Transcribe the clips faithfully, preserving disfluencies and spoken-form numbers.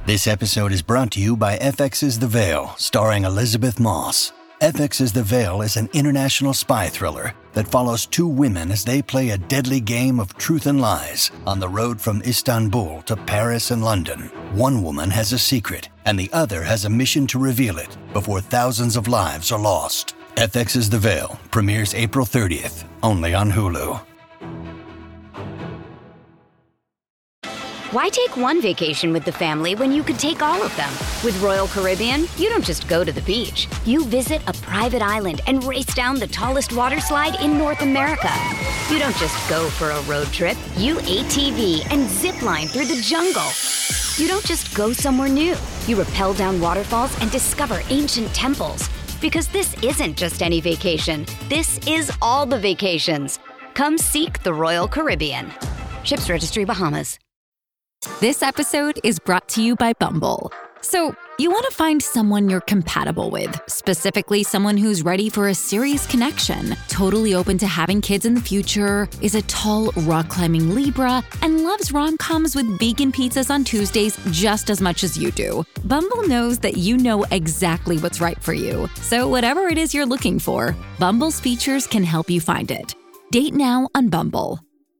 This episode is brought to you by F X's The Veil, starring Elizabeth Moss. F X's The Veil is an international spy thriller that follows two women as they play a deadly game of truth and lies on the road from Istanbul to Paris and London. One woman has a secret, and the other has a mission to reveal it before thousands of lives are lost. F X's The Veil premieres April thirtieth, only on Hulu. Why take one vacation with the family when you could take all of them? With Royal Caribbean, you don't just go to the beach. You visit a private island and race down the tallest water slide in North America. You don't just go for a road trip. You A T V and zip line through the jungle. You don't just go somewhere new. You rappel down waterfalls and discover ancient temples. Because this isn't just any vacation. This is all the vacations. Come seek the Royal Caribbean. Ships Registry, Bahamas. This episode is brought to you by Bumble. So, you want to find someone you're compatible with, specifically someone who's ready for a serious connection, totally open to having kids in the future, is a tall, rock-climbing Libra, and loves rom-coms with vegan pizzas on Tuesdays just as much as you do. Bumble knows that you know exactly what's right for you. So whatever it is you're looking for, Bumble's features can help you find it. Date now on Bumble.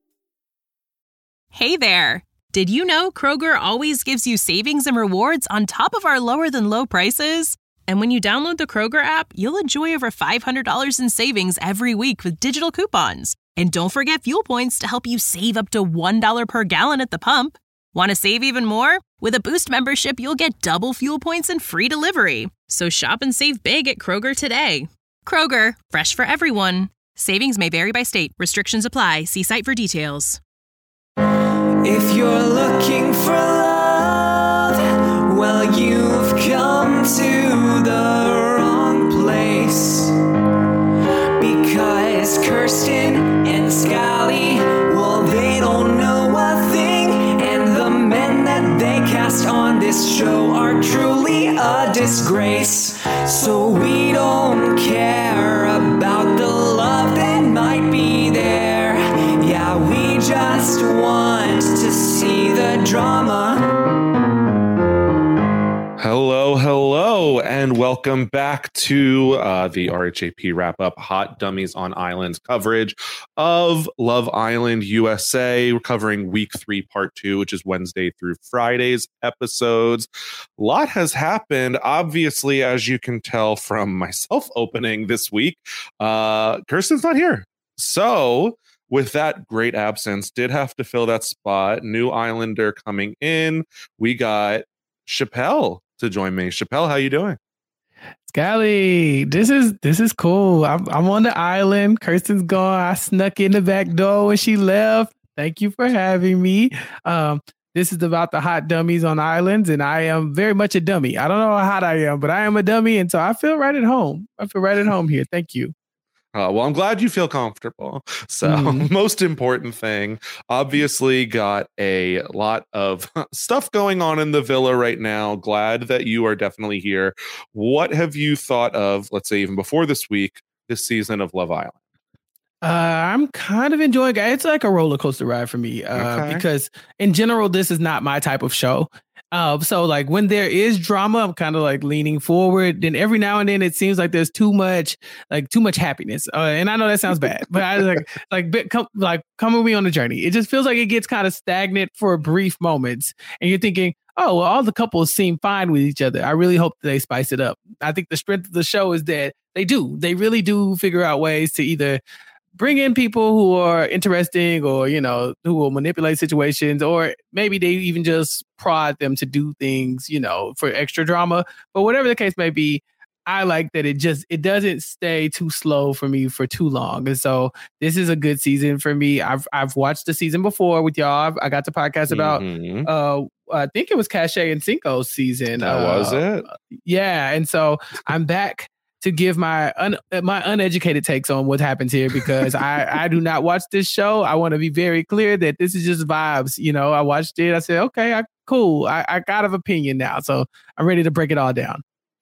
Hey there. Did you know Kroger always gives you savings and rewards on top of our lower than low prices? And when you download the Kroger app, you'll enjoy over five hundred dollars in savings every week with digital coupons. And don't forget fuel points to help you save up to one dollar per gallon at the pump. Want to save even more? With a Boost membership, you'll get double fuel points and free delivery. So shop and save big at Kroger today. Kroger, fresh for everyone. Savings may vary by state. Restrictions apply. See site for details. If you're looking for love, well, you've come to the wrong place. Because Kirsten and Scally, well, they don't know a thing. And the men that they cast on this show are truly a disgrace. So we don't care about the love that might be there. Yeah, we just want to see the drama. Hello, hello, and welcome back to uh, the R H A P Wrap-Up Hot Dummies on Islands coverage of Love Island U S A. We're covering week three, part two, which is Wednesday through Friday's episodes. A lot has happened, obviously, as you can tell from myself opening this week. Uh, Kirsten's not here. So, with that great absence, did have to fill that spot. New Islander coming in. We got Chappelle to join me. Chappelle, how you doing? Scally, this is this is cool. I'm I'm on the island. Kirsten's gone. I snuck in the back door when she left. Thank you for having me. Um, this is about the hot dummies on islands, and I am very much a dummy. I don't know how hot I am, but I am a dummy, and so I feel right at home. I feel right at home here. Thank you. Uh, well, I'm glad you feel comfortable. So mm. most important thing, obviously got a lot of stuff going on in the villa right now. Glad that you are definitely here. What have you thought of, let's say even before this week, this season of Love Island? Uh, I'm kind of enjoying it. It's like a roller coaster ride for me uh, okay. because in general, this is not my type of show. Uh, so like when there is drama, I'm kind of like leaning forward. Then every now and then it seems like there's too much, like too much happiness. Uh, and I know that sounds bad, but I like, like, bit, come, like come with me on the journey. It just feels like it gets kind of stagnant for brief moments. And you're thinking, oh, well, all the couples seem fine with each other. I really hope they spice it up. I think the strength of the show is that they do. They really do figure out ways to either bring in people who are interesting or, you know, who will manipulate situations, or maybe they even just prod them to do things, you know, for extra drama. But whatever the case may be, I like that it just, it doesn't stay too slow for me for too long. And so this is a good season for me. I've I've watched the season before with y'all. I got the podcast about, mm-hmm. uh, I think it was Cache and Cinco's season. That uh, was it? Yeah. And so I'm back to give my un, my uneducated takes on what happens here, because I, I do not watch this show. I want to be very clear that this is just vibes. You know, I watched it. I said, okay, I, cool. I, I got an opinion now. So I'm ready to break it all down.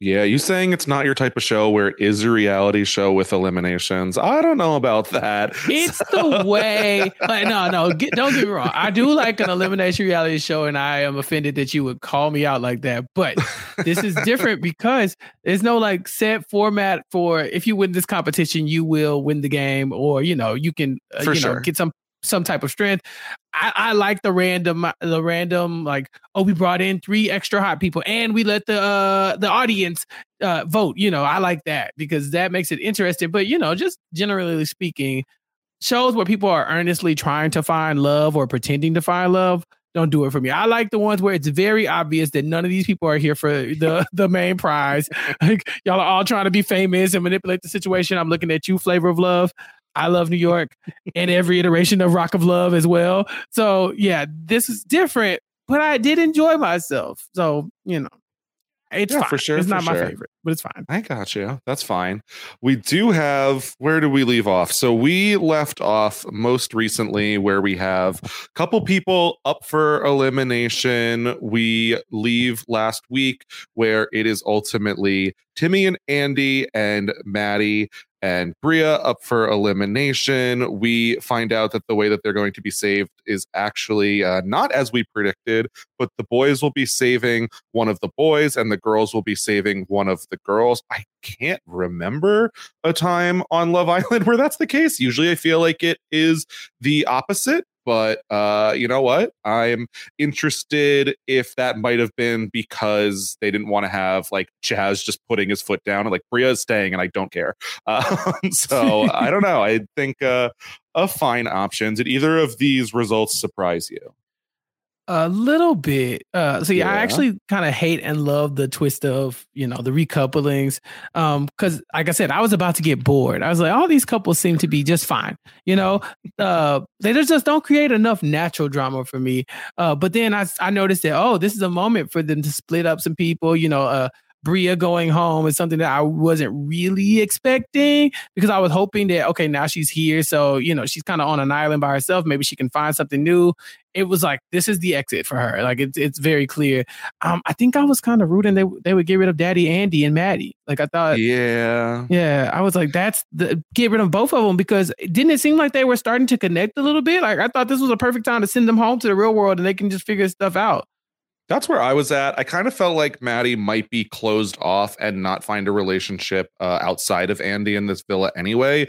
Yeah, you saying it's not your type of show where it is a reality show with eliminations. I don't know about that. It's the way. Like, no, no, get, don't get me wrong. I do like an elimination reality show, and I am offended that you would call me out like that. But this is different because there's no like set format for if you win this competition, you will win the game, or you know, you can uh, For you sure. know get some some type of strength. I, I like the random, the random, like, oh, we brought in three extra hot people and we let the uh, the audience uh, vote. You know, I like that because that makes it interesting. But, you know, just generally speaking, shows where people are earnestly trying to find love or pretending to find love don't do it for me. I like the ones where it's very obvious that none of these people are here for the, the main prize. Like, y'all are all trying to be famous and manipulate the situation. I'm looking at you, Flavor of Love. I Love New York and every iteration of Rock of Love as well. So yeah, this is different, but I did enjoy myself. So, you know, it's Yeah, fine. for sure, It's for not my sure. favorite, but it's fine. I got you. That's fine. We do have, where do we leave off? So we left off most recently where we have a couple people up for elimination. We leave last week where it is ultimately Timmy and Andy and Maddie and Bria up for elimination. We find out that the way that they're going to be saved is actually uh, not as we predicted, but the boys will be saving one of the boys and the girls will be saving one of the girls. I can't remember a time on Love Island where that's the case. Usually I feel like it is the opposite. But uh, you know what? I'm interested if that might have been because they didn't want to have like Chaz just putting his foot down and like Bria is staying and I don't care. Uh, so I don't know. I think uh, a fine option. Did either of these results surprise you? A little bit. Uh, so yeah, I Yeah. actually kind of hate and love the twist of, you know, the recouplings. Um, because like I said, I was about to get bored. I was like, all these couples seem to be just fine. You know, uh, they just don't create enough natural drama for me. Uh, but then I I noticed that, oh, this is a moment for them to split up some people. You know, uh, Bria going home is something that I wasn't really expecting because I was hoping that, okay, now she's here. So, you know, she's kind of on an island by herself. Maybe she can find something new. It was like, this is the exit for her. Like, it's it's very clear. Um, I think I was kind of rooting they, they would get rid of Daddy Andy and Maddie. Like, I thought, Yeah. yeah, I was like, that's the get rid of both of them because didn't it seem like they were starting to connect a little bit? Like, I thought this was a perfect time to send them home to the real world and they can just figure stuff out. That's where I was at. I kind of felt like Maddie might be closed off and not find a relationship uh, outside of Andy in this villa anyway.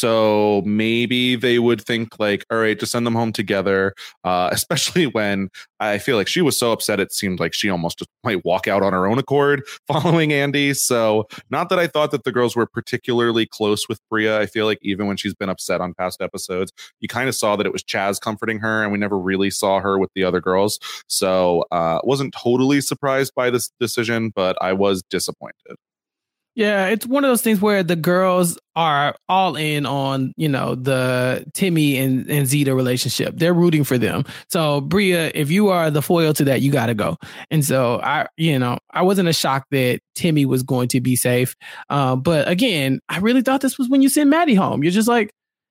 So maybe they would think like, all right, just send them home together. Uh, especially when I feel like she was so upset. It seemed like she almost just might walk out on her own accord following Andy. So not that I thought that the girls were particularly close with Bria. I feel like even when she's been upset on past episodes, you kind of saw that it was Chaz comforting her and we never really saw her with the other girls. So uh, wasn't totally surprised by this decision, but I was disappointed. Yeah, it's one of those things where the girls are all in on, you know, the Timmy and, and Zeta relationship. They're rooting for them. So, Bria, if you are the foil to that, you got to go. And so, I, you know, I wasn't a shock that Timmy was going to be safe. Uh, but again, I really thought this was when you send Maddie home. You're just like,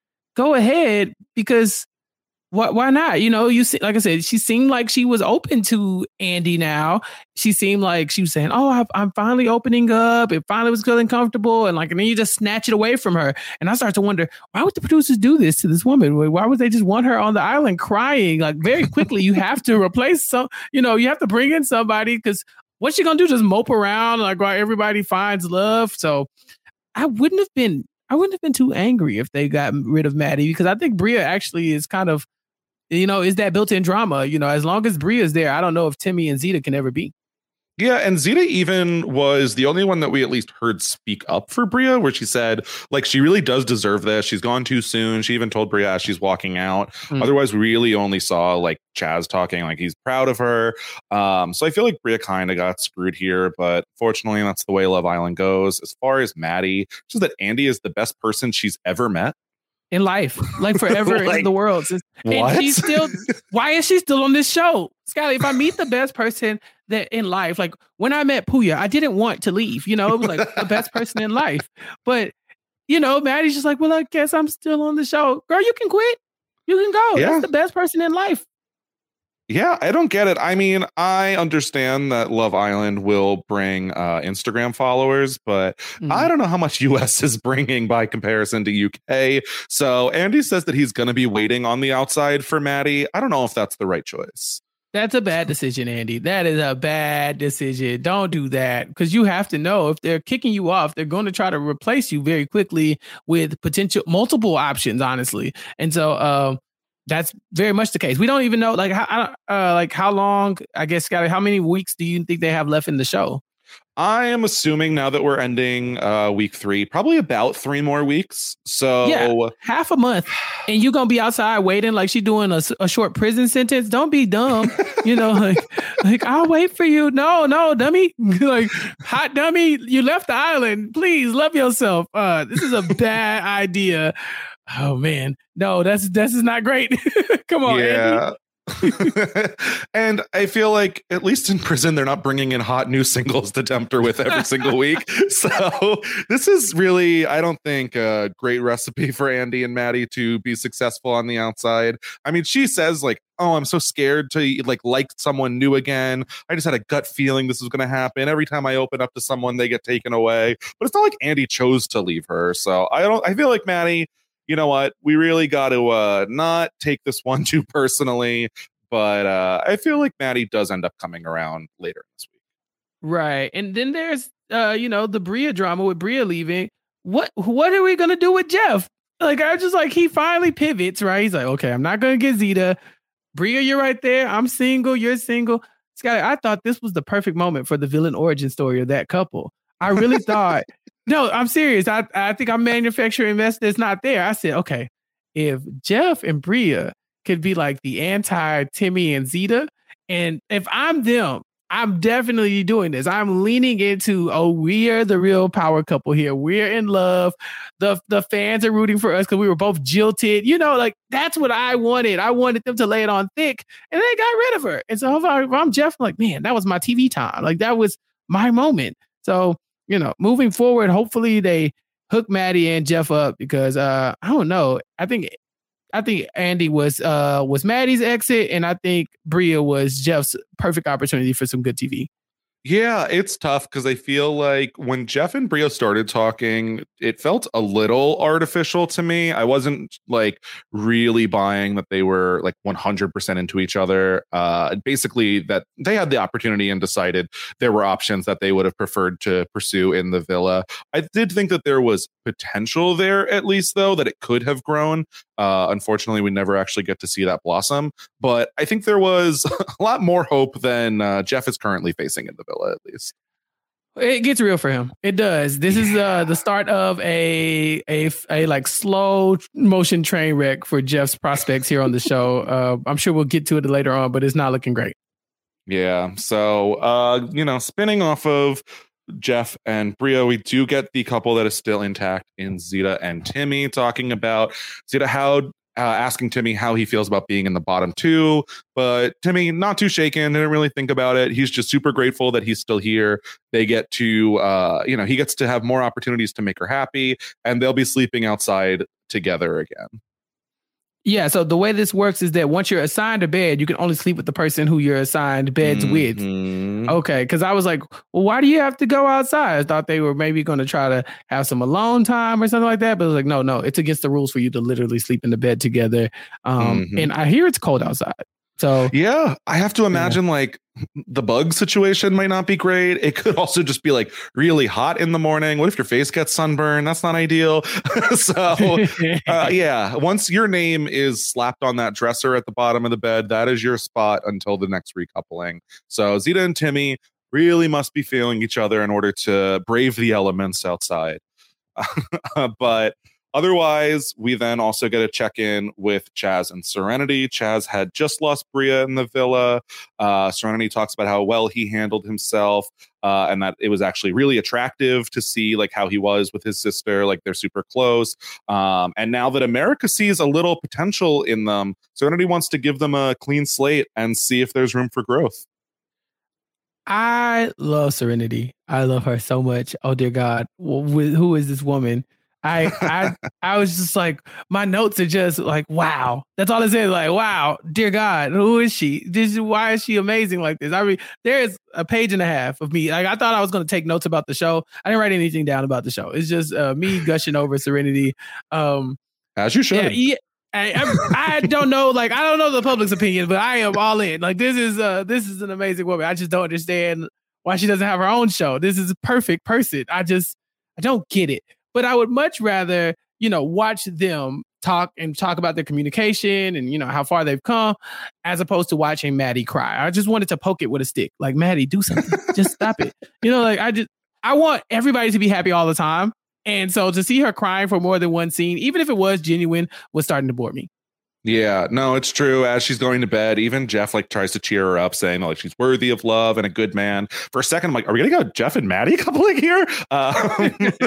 go ahead, because Why, why not? You know, you see, like I said, she seemed like she was open to Andy now. She seemed like she was saying, oh, I, I'm finally opening up. It finally was feeling comfortable. And like, and then you just snatch it away from her. And I started to wonder, why would the producers do this to this woman? Why would they just want her on the island crying? Like very quickly, you have to replace some, you know, you have to bring in somebody because what's she going to do? Just mope around like while everybody finds love. So I wouldn't have been, I wouldn't have been too angry if they got rid of Maddie because I think Bria actually is kind of, you know, is that built-in drama? You know, as long as Bria's there, I don't know if Timmy and Zeta can ever be. Yeah, and Zeta even was the only one that we at least heard speak up for Bria, where she said, like, she really does deserve this. She's gone too soon. She even told Bria as she's walking out. Mm. Otherwise, we really only saw, like, Chaz talking, like, he's proud of her. Um, so I feel like Bria kind of got screwed here, but fortunately, that's the way Love Island goes. As far as Maddie, just that Andy is the best person she's ever met. In life, like forever like, in the world. And what? she's still, why is she still on this show? Scotty, if I meet the best person that in life, like when I met Puya, I didn't want to leave, you know, it was like the best person in life. But, you know, Maddie's just like, well, I guess I'm still on the show. Girl, you can quit. You can go. Yeah. That's the best person in life. Yeah, I don't get it. I mean, I understand that Love Island will bring uh, Instagram followers, but mm. I don't know how much U S is bringing by comparison to U K. So Andy says that he's going to be waiting on the outside for Maddie. I don't know if that's the right choice. That's a bad decision, Andy. That is a bad decision. Don't do that, because you have to know if they're kicking you off, they're going to try to replace you very quickly with potential multiple options, honestly. And so, um, that's very much the case. We don't even know, like, how, uh, like how long, I guess, Scotty, how many weeks do you think they have left in the show? I am assuming now that we're ending uh, week three, probably about three more weeks. So yeah, half a month, and you're going to be outside waiting like she's doing a, a short prison sentence. Don't be dumb. You know, like, like I'll wait for you. No, no, dummy. Like, hot dummy, you left the island. Please love yourself. Uh, this is a bad idea. Oh man, no, that's this is not great. Come on, yeah. And I feel like at least in prison, they're not bringing in hot new singles to tempt her with every single week. So this is really, I don't think, a great recipe for Andy and Maddie to be successful on the outside. I mean, she says like, oh, I'm so scared to like like someone new again. I just had a gut feeling this was going to happen. Every time I open up to someone, they get taken away. But it's not like Andy chose to leave her. So I don't, I feel like Maddie, you know what? We really got to uh, not take this one too personally, but uh, I feel like Maddie does end up coming around later this week. Right. And then there's, uh, you know, the Bria drama with Bria leaving. What What are we going to do with Jeff? Like, I just like, he finally pivots, right? He's like, okay, I'm not going to get Zeta. Bria, you're right there. I'm single. You're single. Scotty, I thought this was the perfect moment for the villain origin story of that couple. I really thought... No, I'm serious. I, I think I'm manufacturing investors that's not there. I said, okay, if Jeff and Bria could be like the anti Timmy and Zeta, and if I'm them, I'm definitely doing this. I'm leaning into, oh, we are the real power couple here. We're in love. The the fans are rooting for us because we were both jilted. You know, like that's what I wanted. I wanted them to lay it on thick, and they got rid of her. And so if, I, if I'm Jeff, I'm like, man, that was my T V time. Like that was my moment. So, you know, moving forward, hopefully they hook Maddie and Jeff up because uh, I don't know. I think I think Andy was uh, was Maddie's exit, and I think Bria was Jeff's perfect opportunity for some good T V. Yeah, it's tough because I feel like when Jeff and Bria started talking, it felt a little artificial to me. I wasn't like really buying that they were like one hundred percent into each other. Uh, basically, that they had the opportunity and decided there were options that they would have preferred to pursue in the villa. I did think that there was potential there, at least, though, that it could have grown. Uh, unfortunately, we never actually get to see that blossom. But I think there was a lot more hope than uh, Jeff is currently facing in the villa, at least. It gets real for him. It does. This is uh, the start of a, a a like slow motion train wreck for Jeff's prospects here on the show. Uh, I'm sure we'll get to it later on, but it's not looking great. Yeah. So, uh, you know, spinning off of Jeff and Bria, we do get the couple that is still intact in Zeta and Timmy talking about Zeta how uh, asking Timmy how he feels about being in the bottom two, but Timmy not too shaken, didn't really think about it. He's just super grateful that he's still here. They get to uh you know he gets to have more opportunities to make her happy, and they'll be sleeping outside together again. Yeah, so the way this works is that once you're assigned a bed, you can only sleep with the person who you're assigned beds mm-hmm. with. Okay, because I was like, well, why do you have to go outside? I thought they were maybe going to try to have some alone time or something like that. But I was like, no, no, it's against the rules for you to literally sleep in the bed together. Um, mm-hmm. And I hear it's cold outside. So yeah, I have to imagine yeah. like the bug situation might not be great. It could also just be like really hot in the morning. What if your face gets sunburned? That's not ideal. So uh, yeah, once your name is slapped on that dresser at the bottom of the bed, that is your spot until the next recoupling. So Zeta and Timmy really must be feeling each other in order to brave the elements outside. But otherwise, we then also get a check-in with Chaz and Serenity. Chaz had just lost Bria in the villa. Uh, Serenity talks about how well he handled himself, uh, and that it was actually really attractive to see like how he was with his sister. Like they're super close. Um, and now that America sees a little potential in them, Serenity wants to give them a clean slate and see if there's room for growth. I love Serenity. I love her so much. Oh dear God, who is this woman? I I I was just like, my notes are just like, wow. That's all it says. Like, wow, dear God, who is she? This, why is she amazing like this? I mean, there is a page and a half of me. Like, I thought I was going to take notes about the show. I didn't write anything down about the show. It's just uh, me gushing over Serenity. Um, As you should. Yeah, yeah, I, I, I don't know. Like, I don't know the public's opinion, but I am all in. Like, this is uh, this is an amazing woman. I just don't understand why she doesn't have her own show. This is a perfect person. I just, I don't get it. But I would much rather, you know, watch them talk and talk about their communication and, you know, how far they've come, as opposed to watching Maddie cry. I just wanted to poke it with a stick. Like, Maddie, do something. Just stop it. You know, like, I just, I want everybody to be happy all the time. And so to see her crying for more than one scene, even if it was genuine, was starting to bore me. Yeah, no, it's true. As she's going to bed, even Jeff like tries to cheer her up, saying like she's worthy of love and a good man. For a second, I'm like, are we gonna go Jeff and Maddie coupling here? Uh,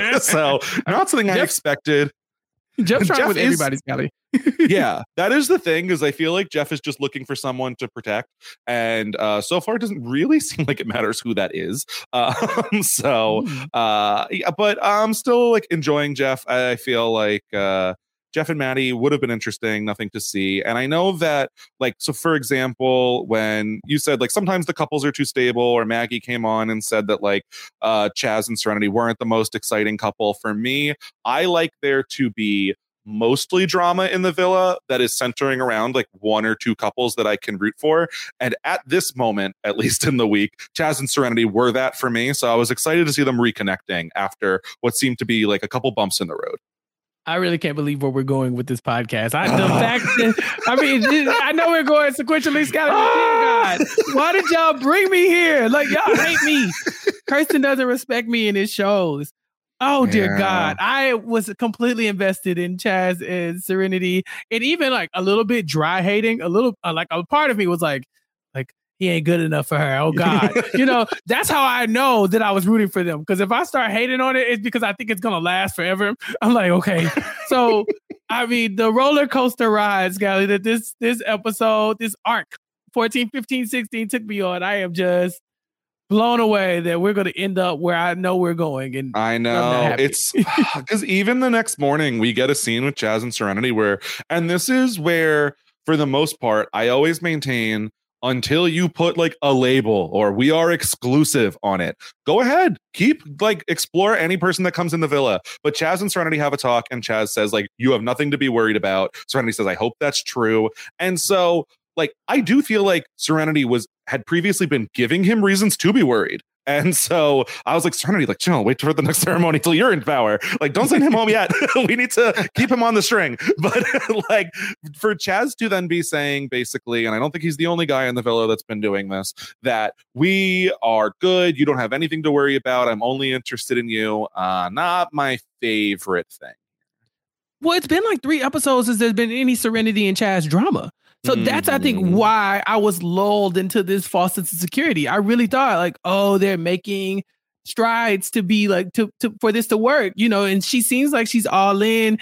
so not something Jeff, I expected. Jeff's trying Jeff with is, everybody's Scally. Yeah, that is the thing, is I feel like Jeff is just looking for someone to protect, and uh, so far it doesn't really seem like it matters who that is. Um, so, mm. uh, yeah, but I'm still like enjoying Jeff. I feel like. Uh, Jeff and Maddie would have been interesting, nothing to see. And I know that, like, so for example, when you said, like, sometimes the couples are too stable, or Maggie came on and said that, like, uh, Chaz and Serenity weren't the most exciting couple. For me, I like there to be mostly drama in the villa that is centering around, like, one or two couples that I can root for. And at this moment, at least in the week, Chaz and Serenity were that for me. So I was excited to see them reconnecting after what seemed to be, like, a couple bumps in the road. I really can't believe where we're going with this podcast. I, the fact that, I mean, I know we're going sequentially, Scott. God, why did y'all bring me here? Like, y'all hate me. Kirsten doesn't respect me in his shows. Oh, dear yeah. God. I was completely invested in Chaz and Serenity, and even like a little bit dry hating, a little, uh, like a part of me was like, like, he ain't good enough for her. Oh, God. You know, that's how I know that I was rooting for them. Because if I start hating on it, it's because I think it's going to last forever. I'm like, okay. So, I mean, the roller coaster ride, Scally, that this this episode, this arc, fourteen, fifteen, sixteen took me on. I am just blown away that we're going to end up where I know we're going. And I know. It's because even the next morning, we get a scene with Chaz and Serenity where, and this is where, for the most part, I always maintain, until you put like a label or we are exclusive on it, go ahead, keep like explore any person that comes in the villa. But Chaz and Serenity have a talk, and Chaz says like, you have nothing to be worried about. Serenity says, I hope that's true. And so like, I do feel like Serenity was had previously been giving him reasons to be worried. And so I was like, Serenity, like, chill, wait for the next ceremony till you're in power. Like, don't send him home yet. We need to keep him on the string. But like, for Chaz to then be saying basically, and I don't think he's the only guy in the villa that's been doing this, that we are good. You don't have anything to worry about. I'm only interested in you. Uh, not my favorite thing. Well, it's been like three episodes since there's been any Serenity and Chaz drama. So that's, I think, why I was lulled into this false sense of security. I really thought like, oh, they're making strides to be like, to, to for this to work, you know, and she seems like she's all in.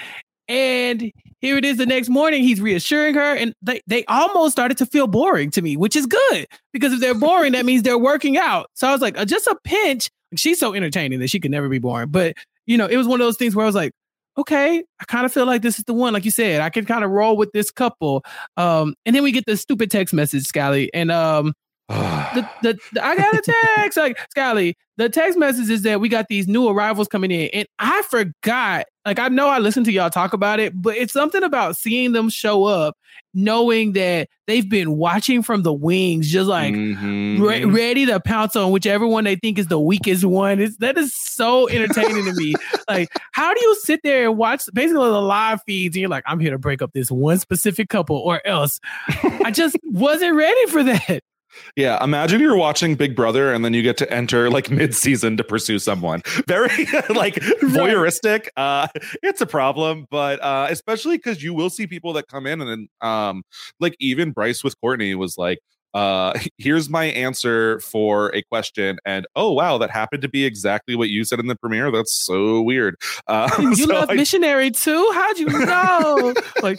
And here it is the next morning, he's reassuring her. And they, they almost started to feel boring to me, which is good. Because if they're boring, that means they're working out. So I was like, uh, just a pinch. She's so entertaining that she could never be boring. But, you know, it was one of those things where I was like, okay, I kind of feel like this is the one. Like you said, I can kind of roll with this couple. Um, and then we get the stupid text message, Scally. And um, the, the, the I got a text, like, Scally, the text message is that we got these new arrivals coming in. And I forgot, like, I know I listened to y'all talk about it, but it's something about seeing them show up, knowing that they've been watching from the wings, just like mm-hmm. re- ready to pounce on whichever one they think is the weakest one. It's, that is so entertaining to me. Like, how do you sit there and watch basically the live feeds and you're like, I'm here to break up this one specific couple or else? I just wasn't ready for that. Yeah, imagine you're watching Big Brother and then you get to enter like mid-season to pursue someone. Very like voyeuristic. Uh, it's a problem, but uh, especially because you will see people that come in and then um, like even Bryce with Courtney was like, uh, here's my answer for a question. And oh, wow, that happened to be exactly what you said in the premiere. That's so weird. Uh, you so love I, Missionary too? How'd you know? Like,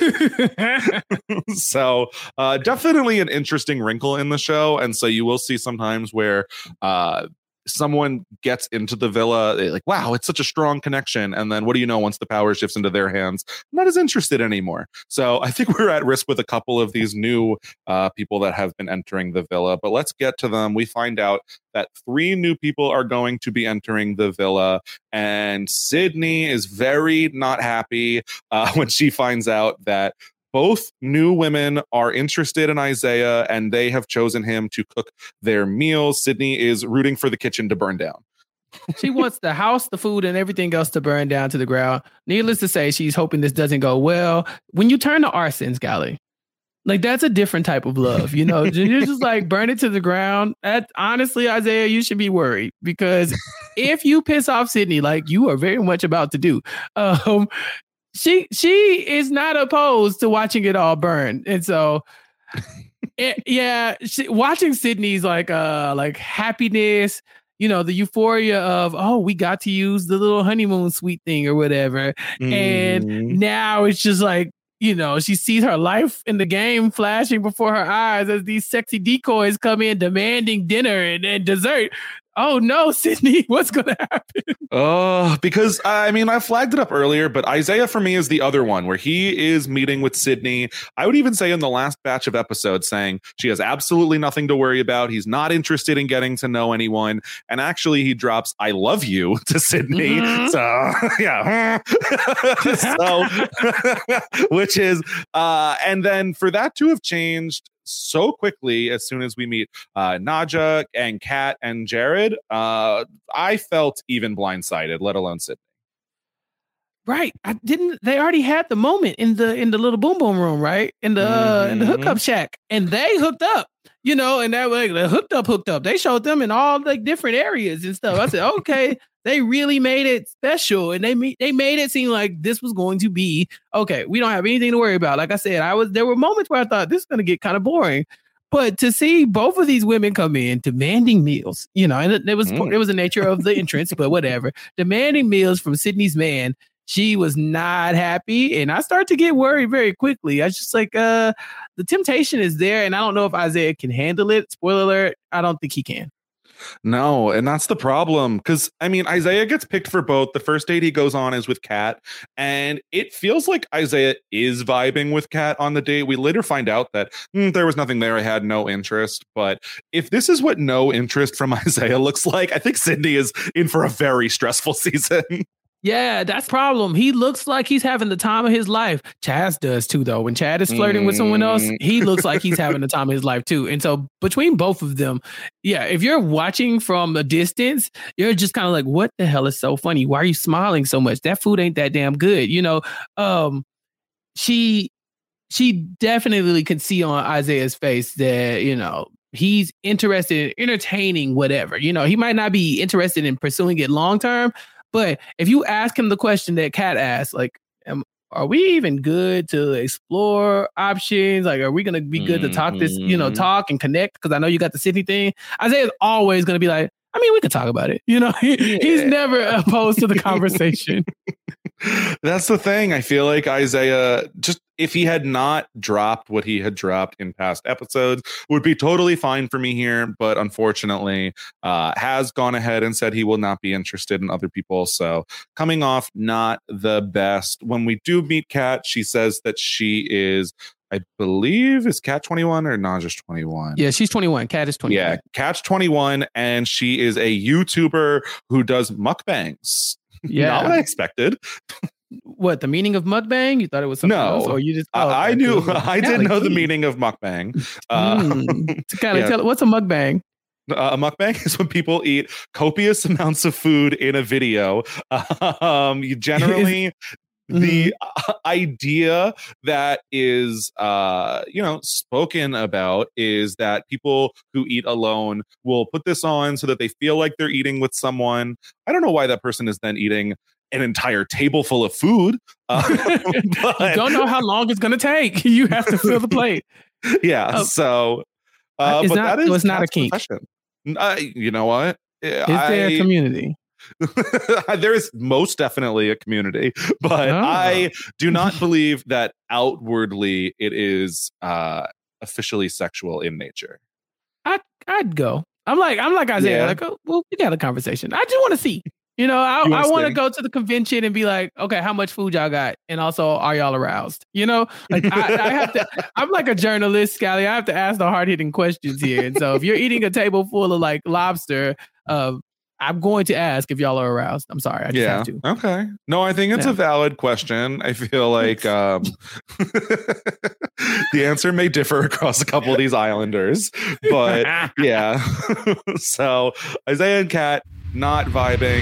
so uh, definitely an interesting wrinkle in the show. And so you will see sometimes where uh, someone gets into the villa, they're like, wow, it's such a strong connection. And then what do you know, once the power shifts into their hands, I'm not as interested anymore. So I think we're at risk with a couple of these new uh, people that have been entering the villa. But let's get to them. We find out that three new people are going to be entering the villa. And Sydney is very not happy uh, when she finds out that both new women are interested in Isaiah and they have chosen him to cook their meals. Sydney is rooting for the kitchen to burn down. She wants the house, the food, and everything else to burn down to the ground. Needless to say, she's hoping this doesn't go well. When you turn to arson, Scally, like that's a different type of love. You know, you're just like burn it to the ground. That, honestly, Isaiah, you should be worried because if you piss off Sydney, like you are very much about to do, um, She she is not opposed to watching it all burn, and so it, yeah, she, watching Sydney's like uh like happiness, you know, the euphoria of oh we got to use the little honeymoon suite thing or whatever, mm. and now it's just like you know she sees her life in the game flashing before her eyes as these sexy decoys come in demanding dinner and, and dessert. Oh no, Sydney, what's going to happen? Oh, uh, because I mean, I flagged it up earlier, but Isaiah for me is the other one where he is meeting with Sydney. I would even say in the last batch of episodes saying she has absolutely nothing to worry about. He's not interested in getting to know anyone. And actually he drops, I love you to Sydney. Mm-hmm. So yeah. so, which is, uh, and then for that to have changed so quickly as soon as we meet uh, Naja and Kat and Jared, uh, I felt even blindsided, let alone Sydney. Right. I didn't they already had the moment in the in the little boom boom room, right? In the mm-hmm. uh, in the hookup shack. And they hooked up, you know, and that way they hooked up, hooked up. They showed them in all like different areas and stuff. I said, okay, they really made it special. And they they made it seem like this was going to be okay. We don't have anything to worry about. Like I said, I was there were moments where I thought this is going to get kind of boring. But to see both of these women come in demanding meals, you know, and it, it was mm. it was the nature of the entrance, but whatever. Demanding meals from Sydney's man. She was not happy, and I started to get worried very quickly. I was just like, uh, the temptation is there, and I don't know if Isaiah can handle it. Spoiler alert, I don't think he can. No, and that's the problem. Because, I mean, Isaiah gets picked for both. The first date he goes on is with Kat, and it feels like Isaiah is vibing with Kat on the date. We later find out that mm, there was nothing there. I had no interest. But if this is what no interest from Isaiah looks like, I think Sydney is in for a very stressful season. Yeah, that's the problem. He looks like he's having the time of his life. Chaz does too, though. When Chad is flirting mm. with someone else, he looks like he's having the time of his life too. And so between both of them, yeah, if you're watching from a distance, you're just kind of like, what the hell is so funny? Why are you smiling so much? That food ain't that damn good. You know, um, she she definitely could see on Isaiah's face that, you know, he's interested in entertaining whatever. You know, he might not be interested in pursuing it long term. But if you ask him the question that Kat asked, like, am, are we even good to explore options? Like, are we going to be good mm-hmm. to talk this, you know, talk and connect? Because I know you got the Sydney thing. Isaiah's always going to be like, I mean, we could talk about it. You know, he, yeah. he's never opposed to the conversation. That's the thing. I feel like Isaiah, just if he had not dropped what he had dropped in past episodes, would be totally fine for me here. But unfortunately, uh, has gone ahead and said he will not be interested in other people. So coming off not the best. When we do meet Kat, she says that she is, I believe, is Kat twenty-one or not just twenty-one? Yeah, she's twenty-one. Kat is twenty-one. Yeah, Kat's twenty-one, and she is a YouTuber who does mukbangs. Yeah, not what I expected. What, the meaning of mukbang? You thought it was something no, else, or you just? Oh, I, I knew. I did know the meaning of mukbang. Uh, mm. To kind of yeah. tell, what's a mukbang? Uh, a mukbang is when people eat copious amounts of food in a video. Um, you generally. The mm-hmm. idea that is, uh, you know, spoken about is that people who eat alone will put this on so that they feel like they're eating with someone. I don't know why that person is then eating an entire table full of food. Uh, but... You don't know how long it's going to take. You have to fill the plate. Yeah. Oh. So, uh, it's but not, that is so it's not a kink. Uh, you know what? Is I, there a community? There is most definitely a community, but oh. I do not believe that outwardly it is uh, officially sexual in nature. I'd, I'd go. I'm like, I'm like Isaiah, Yeah. like, oh, well, we got a conversation. I just want to see. You know, I, You wanna I want to see. go to the convention and be like, okay, how much food y'all got? And also, are y'all aroused? You know, like I, I have to, I'm like a journalist, Scally. I have to ask the hard hitting questions here. And so if you're eating a table full of like lobster, uh, I'm going to ask if y'all are aroused. I'm sorry. I just Yeah. have to. Okay. No, I think it's Yeah. a valid question. I feel like um, the answer may differ across a couple of these islanders, but yeah. So Isaiah and Kat not vibing.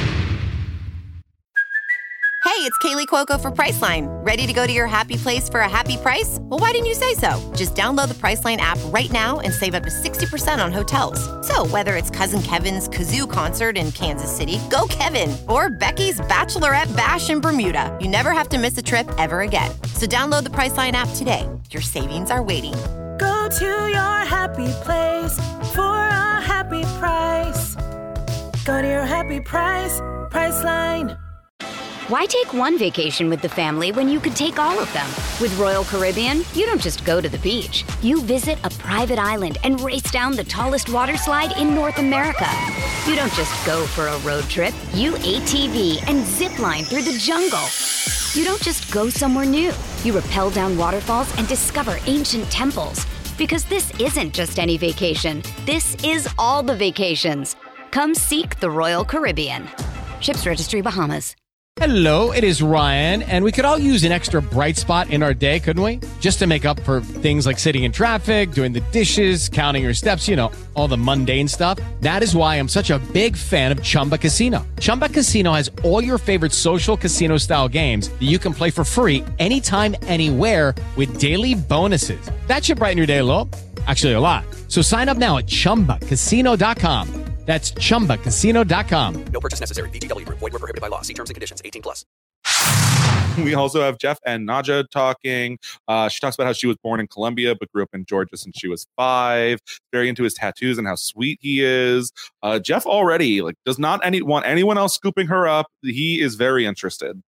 Hey, it's Kaylee Cuoco for Priceline. Ready to go to your happy place for a happy price? Well, why didn't you say so? Just download the Priceline app right now and save up to sixty percent on hotels. So whether it's Cousin Kevin's Kazoo Concert in Kansas City, go Kevin, or Becky's Bachelorette Bash in Bermuda, you never have to miss a trip ever again. So download the Priceline app today. Your savings are waiting. Go to your happy place for a happy price. Go to your happy price, Priceline. Why take one vacation with the family when you could take all of them? With Royal Caribbean, you don't just go to the beach. You visit a private island and race down the tallest water slide in North America. You don't just go for a road trip. You A T V and zip line through the jungle. You don't just go somewhere new. You rappel down waterfalls and discover ancient temples. Because this isn't just any vacation. This is all the vacations. Come seek the Royal Caribbean. Ships Registry, Bahamas. Hello, it is Ryan, and we could all use an extra bright spot in our day, couldn't we? Just to make up for things like sitting in traffic, doing the dishes, counting your steps, you know, all the mundane stuff. That is why I'm such a big fan of Chumba Casino. Chumba Casino has all your favorite social casino-style games that you can play for free anytime, anywhere with daily bonuses. That should brighten your day a little. Actually, a lot. So sign up now at chumba casino dot com. That's chumba casino dot com. No purchase necessary. V G W Group. Void where prohibited by law. See terms and conditions. eighteen plus. We also have Jeff and Nadja talking. Uh, she talks about how she was born in Colombia but grew up in Georgia since she was five. Very into his tattoos and how sweet he is. Uh, Jeff already like does not any want anyone else scooping her up. He is very interested.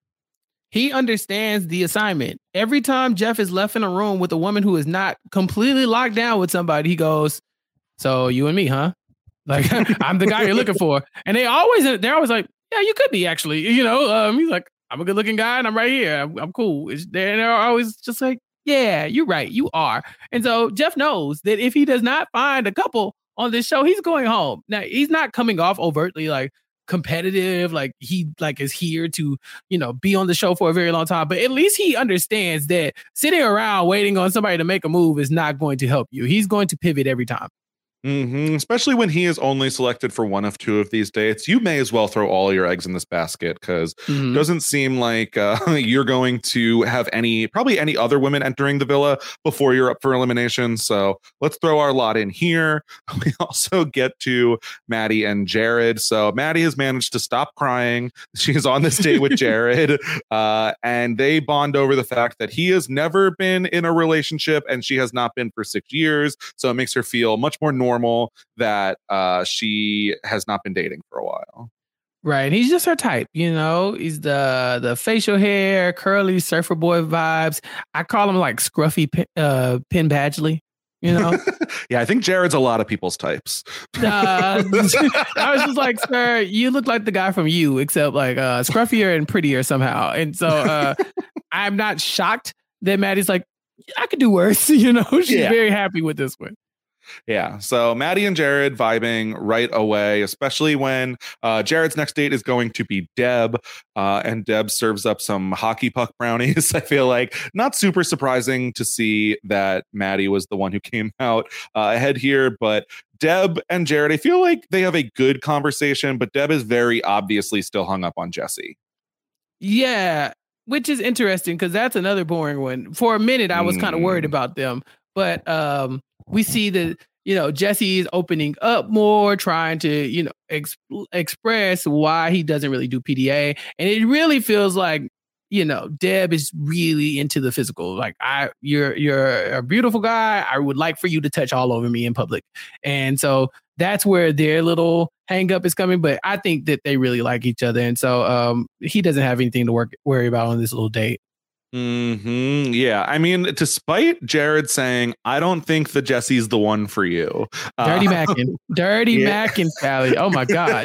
He understands the assignment. Every time Jeff is left in a room with a woman who is not completely locked down with somebody, he goes, "So you and me, huh? Like I'm the guy you're looking for." And they always, they're always like, "Yeah, you could be actually." You know, um, he's like, "I'm a good looking guy and I'm right here. I'm, I'm cool." It's, they're, they're always just like, "Yeah, you're right. You are." And so Jeff knows that if he does not find a couple on this show, he's going home. Now, he's not coming off overtly like competitive, like he like is here to, you know, be on the show for a very long time, but at least he understands that sitting around waiting on somebody to make a move is not going to help you. He's going to pivot every time. Mm-hmm. Especially when he is only selected for one of two of these dates. You may as well throw all your eggs in this basket because Mhm. it doesn't seem like uh, you're going to have any, probably any other women entering the villa before you're up for elimination. So let's throw our lot in here. We also get to Maddie and Jared. So Maddie has managed to stop crying. She's on this date with Jared uh, and they bond over the fact that he has never been in a relationship and she has not been for six years. So it makes her feel much more normal normal that uh she has not been dating for a while. Right. He's just her type, you know. He's the the facial hair, curly surfer boy vibes. I call him like scruffy Pen, uh, Penn Badgley, you know. Yeah, I think Jared's a lot of people's types. uh, I was just like, sir, you look like the guy from You, except like uh scruffier and prettier somehow. And so uh I'm not shocked that Maddie's like, I could do worse, you know. She's Yeah. very happy with this one. Yeah, so Maddie and Jared vibing right away, especially when uh, Jared's next date is going to be Deb, uh, and Deb serves up some hockey puck brownies. I feel like not super surprising to see that Maddie was the one who came out uh, ahead here, but Deb and Jared, I feel like they have a good conversation, but Deb is very obviously still hung up on Jesse. Yeah, which is interesting because that's another boring one. For a minute, I was kind of worried about them, but um, we see that, you know, Jesse is opening up more, trying to, you know, ex- express why he doesn't really do P D A. And it really feels like, you know, Deb is really into the physical. Like, I, you're, you're a beautiful guy. I would like for you to touch all over me in public. And so that's where their little hang up is coming. But I think that they really like each other. And so um, he doesn't have anything to work, worry about on this little date. Mm-hmm. Yeah. I mean, despite Jared saying, I don't think that Jesse's the one for you. Dirty uh, Mackin. Dirty yeah. Mackin, Sally. Oh my God.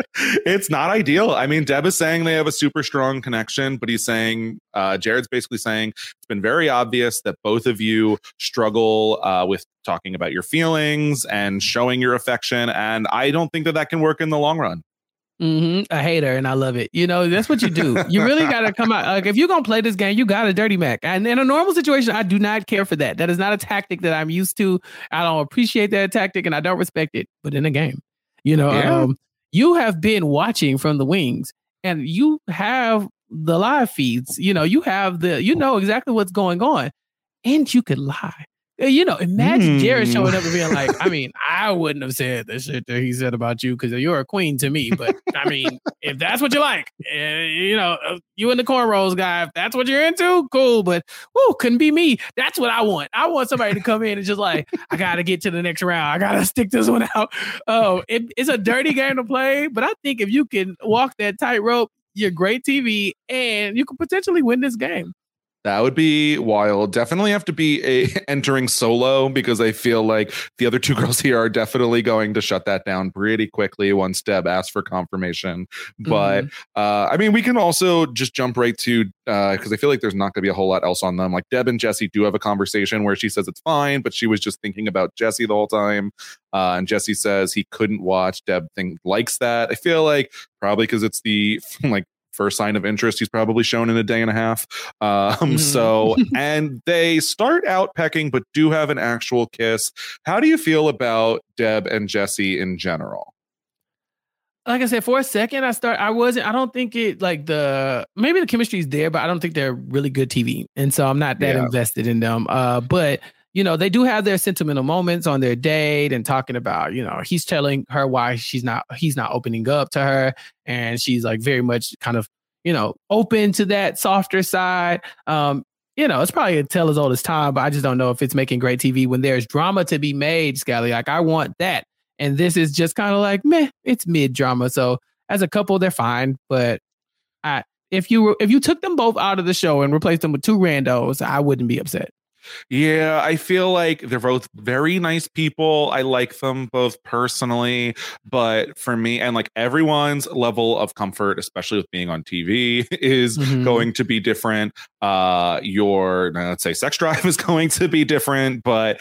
It's not ideal. I mean, Deb is saying they have a super strong connection, but he's saying, uh, Jared's basically saying it's been very obvious that both of you struggle uh, with talking about your feelings and showing your affection. And I don't think that that can work in the long run. Mm-hmm. I hate her and I love it. You know, that's what you do. You really got to come out. Like, if you're going to play this game, you got a dirty Mac. And in a normal situation, I do not care for that. That is not a tactic that I'm used to. I don't appreciate that tactic and I don't respect it. But in a game, you know, yeah. um, you have been watching from the wings and you have the live feeds. You know, you have the, you know exactly what's going on and you could lie. You know, imagine mm. Jared showing up and being like, I mean, I wouldn't have said the shit that he said about you because you're a queen to me. But I mean, if that's what you like, uh, you know, uh, you and the cornrows guy, if that's what you're into, cool. But whoo, couldn't be me. That's what I want. I want somebody to come in and just like, I got to get to the next round. I got to stick this one out. Oh, it, it's a dirty game to play. But I think if you can walk that tightrope, you're great T V and you could potentially win this game. That would be wild. Definitely have to be a entering solo because I feel like the other two girls here are definitely going to shut that down pretty quickly once Deb asks for confirmation. But mm-hmm. uh, I mean, we can also just jump right to because uh, I feel like there's not going to be a whole lot else on them. Like Deb and Jesse do have a conversation where she says it's fine, but she was just thinking about Jesse the whole time. Uh, and Jesse says he couldn't watch. Deb think likes that. I feel like probably because it's the like. First sign of interest he's probably shown in a day and a half. Um, mm. So, and they start out pecking, but do have an actual kiss. How do you feel about Deb and Jesse in general? Like I said, for a second, I start. I wasn't. I don't think it like the maybe the chemistry's there, but I don't think they're really good T V, and so I'm not that yeah. invested in them. Uh, but you know, they do have their sentimental moments on their date and talking about, you know, he's telling her why she's not, he's not opening up to her. And she's like very much kind of, you know, open to that softer side. Um, you know, it's probably a tale as old as time, but I just don't know if it's making great T V when there's drama to be made, Scally. Like, I want that. And this is just kind of like, meh, it's mid drama. So as a couple, they're fine. But I, if you were, if you took them both out of the show and replaced them with two randos, I wouldn't be upset. Yeah, I feel like they're both very nice people. I like them both personally, but for me, and like everyone's level of comfort, especially with being on T V, is mm-hmm. going to be different. Uh, your, let's say, sex drive is going to be different, but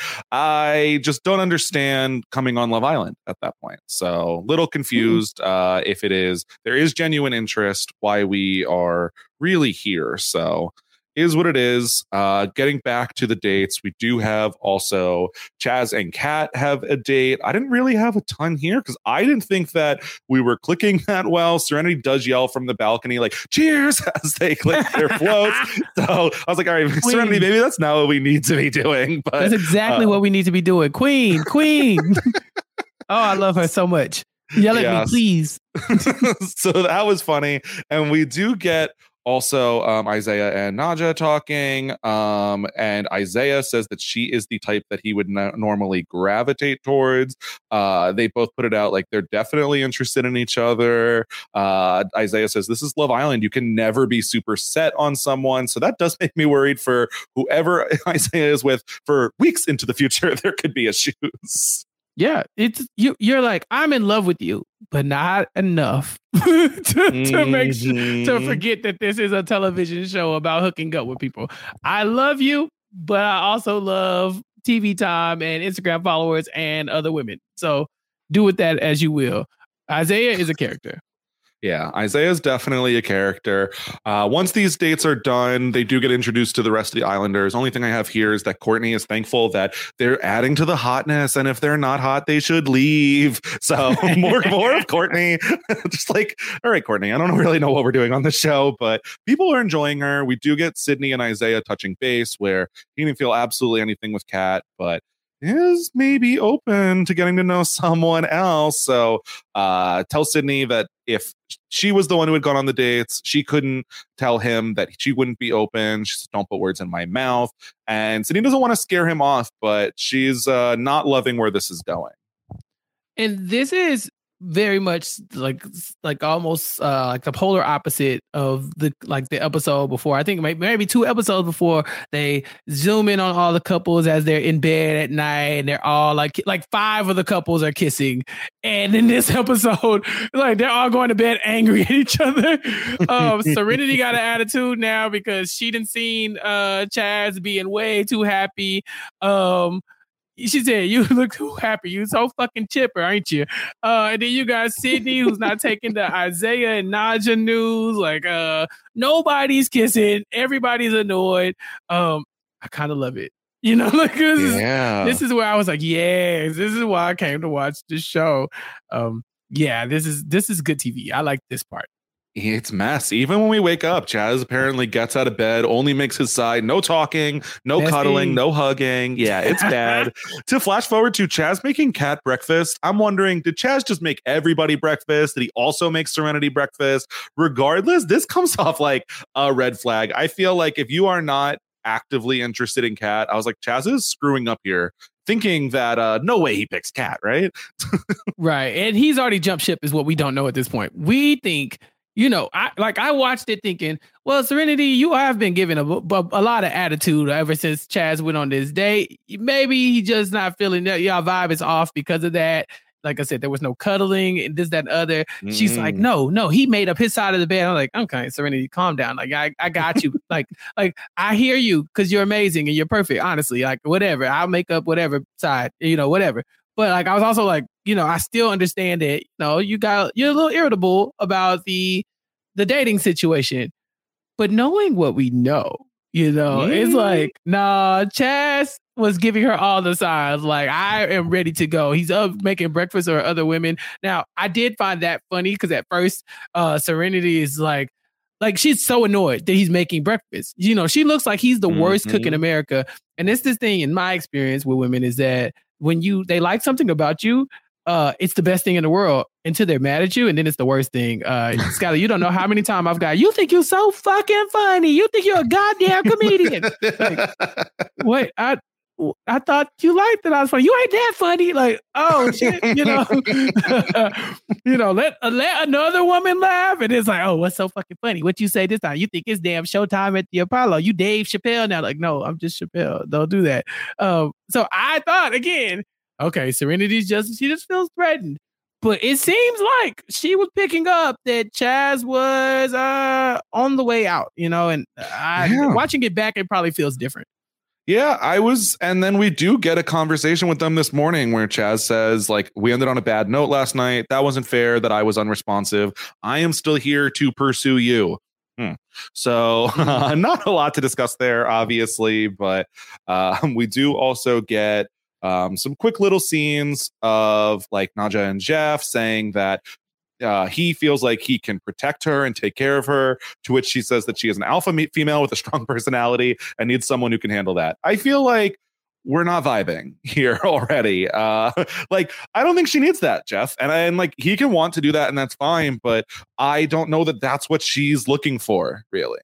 I just don't understand coming on Love Island at that point. So, little confused mm-hmm. uh, if it is, there is genuine interest, why we are really here. So, is what it is. Uh, getting back to the dates, we do have also Chaz and Kat have a date. I didn't really have a ton here because I didn't think that we were clicking that well. Serenity does yell from the balcony, like, cheers, as they click their floats. So I was like, all right, Queen. Serenity, maybe that's not what we need to be doing. But that's exactly uh, what we need to be doing. Queen, Queen. Oh, I love her so much. Yell at yes. me, please. So that was funny. And we do get also, um, Isaiah and Naja talking, um, and Isaiah says that she is the type that he would no- normally gravitate towards. Uh, they both put it out like they're definitely interested in each other. Uh, Isaiah says, this is Love Island. You can never be super set on someone. So that does make me worried for whoever Isaiah is with for weeks into the future. There could be issues. Yeah, it's you. You're like, I'm in love with you, but not enough to, mm-hmm. to make sure, to forget that this is a television show about hooking up with people. I love you, but I also love T V time and Instagram followers and other women. So do with that as you will. Isaiah is a character. Yeah, Isaiah's definitely a character. Uh, once these dates are done, they do get introduced to the rest of the Islanders. Only thing I have here is that Courtney is thankful that they're adding to the hotness, and if they're not hot, they should leave. So more, more of Courtney. Just like, all right, Courtney, I don't really know what we're doing on the show, but people are enjoying her. We do get Sydney and Isaiah touching base, where he didn't feel absolutely anything with Kat, but is maybe open to getting to know someone else. So uh, tell Sydney that if she was the one who had gone on the dates, she couldn't tell him that she wouldn't be open. She said, don't put words in my mouth. And Sydney doesn't want to scare him off, but she's uh, not loving where this is going. And this is very much like like almost uh, like the polar opposite of the like the episode before. I think maybe, maybe two episodes before they zoom in on all the couples as they're in bed at night and they're all like like five of the couples are kissing, and in this episode like they're all going to bed angry at each other. um, Serenity got an attitude now because she didn't seen uh, Chaz being way too happy. Um, She said, "You look too happy. You so fucking chipper, aren't you?" Uh, and then you got Sydney, who's not taking the Isaiah and Naja news. Like, uh, nobody's kissing. Everybody's annoyed. Um, I kind of love it. You know, like this, yeah. is, this is where I was like, yes, this is why I came to watch this show. Um, yeah, this is this is good T V. I like this part. It's mess. Even when we wake up, Chaz apparently gets out of bed, only makes his side, no talking, no Nasty. cuddling, no hugging. Yeah, it's bad. To flash forward to Chaz making Kat breakfast, I'm wondering, did Chaz just make everybody breakfast? Did he also make Serenity breakfast? Regardless, this comes off like a red flag. I feel like if you are not actively interested in Kat, I was like, Chaz is screwing up here, thinking that uh, no way he picks Kat, right? Right. And he's already jumped ship is what we don't know at this point. We think... You know, I like I watched it thinking, well, Serenity, you have been given a, a, a lot of attitude ever since Chaz went on this date. Maybe he just not feeling that y'all vibe is off because of that. Like I said, there was no cuddling and this, that, and other. Mm-hmm. She's like, no, no, he made up his side of the bed. I'm like, okay, Serenity, calm down. Like, I, I got you. like, like I hear you because you're amazing and you're perfect. Honestly, like whatever, I'll make up whatever side, you know, whatever. But like, I was also like, you know, I still understand that, you know, you got, you're a little irritable about the, the dating situation, but knowing what we know, you know, mm. it's like, nah, Chaz was giving her all the signs. Like, I am ready to go. He's up making breakfast for other women. Now, I did find that funny because at first, uh, Serenity is like, like she's so annoyed that he's making breakfast. You know, she looks like he's the mm-hmm. worst cook in America. And it's this thing in my experience with women is that when you they like something about you, uh, it's the best thing in the world until they're mad at you, and then it's the worst thing. Uh, Skylar, you don't know how many times I've got, you think you're so fucking funny. You think you're a goddamn comedian. Like, wait, I I thought you liked that I was funny. You ain't that funny. Like, oh shit, you know, you know, let uh, let another woman laugh, and it's like, oh, what's so fucking funny? What you say this time? You think it's damn Showtime at the Apollo? You Dave Chappelle now? Like, no, I'm just Chappelle. Don't do that. Um, so I thought again, okay, Serenity's just she just feels threatened, but it seems like she was picking up that Chaz was uh on the way out, you know, and I yeah. watching it back, it probably feels different. Yeah, I was. And then we do get a conversation with them this morning where Chaz says, like, we ended on a bad note last night. That wasn't fair that I was unresponsive. I am still here to pursue you. Hmm. So uh, not a lot to discuss there, obviously. But uh, we do also get um, some quick little scenes of like Naja and Jeff saying that Uh, he feels like he can protect her and take care of her, to which she says that she is an alpha female with a strong personality and needs someone who can handle that. I feel like we're not vibing here already. Uh, like, I don't think she needs that, Jeff. And, and like, he can want to do that and that's fine, but I don't know that that's what she's looking for, really.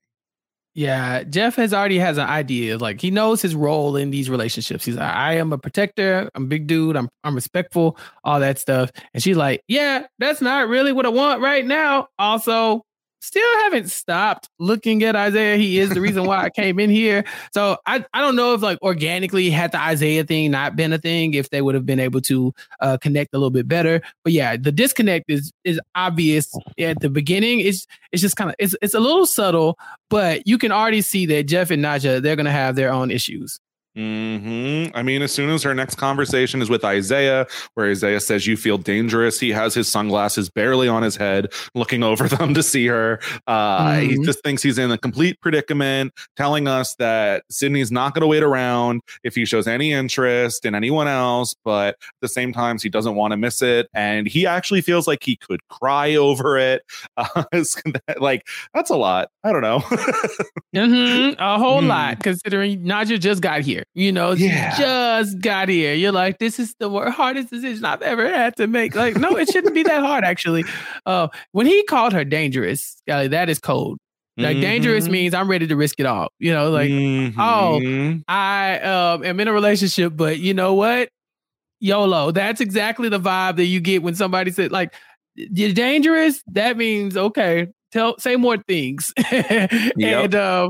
Yeah, Jeff has already has an idea. Like, he knows his role in these relationships. He's like, I am a protector. I'm a big dude. I'm I'm respectful, all that stuff. And she's like, yeah, that's not really what I want right now. Also, still haven't stopped looking at Isaiah. He is the reason why I came in here. So I, I don't know if like organically had the Isaiah thing not been a thing, if they would have been able to uh, connect a little bit better. But yeah, the disconnect is is obvious at the beginning. It's it's just kind of it's it's a little subtle, but you can already see that Jeff and Naja, they're gonna have their own issues. Mm-hmm. I mean, as soon as her next conversation is with Isaiah, where Isaiah says you feel dangerous, he has his sunglasses barely on his head, looking over them to see her. Uh, mm-hmm. He just thinks he's in a complete predicament, telling us that Sydney's not going to wait around if he shows any interest in anyone else, but at the same time, he doesn't want to miss it. And he actually feels like he could cry over it. Uh, like, that's a lot. I don't know. mm-hmm. A whole mm. lot, considering Naja just got here. You know, yeah. just got here. You're like, this is the hardest decision I've ever had to make. Like, no, it shouldn't be that hard, actually. Uh, when he called her dangerous, Scally, that is cold. Like, mm-hmm. dangerous means I'm ready to risk it all. You know, like, mm-hmm. oh, I um, am in a relationship, but you know what? YOLO. That's exactly the vibe that you get when somebody said, like, you're dangerous. That means, okay, tell, say more things. Yep. And um,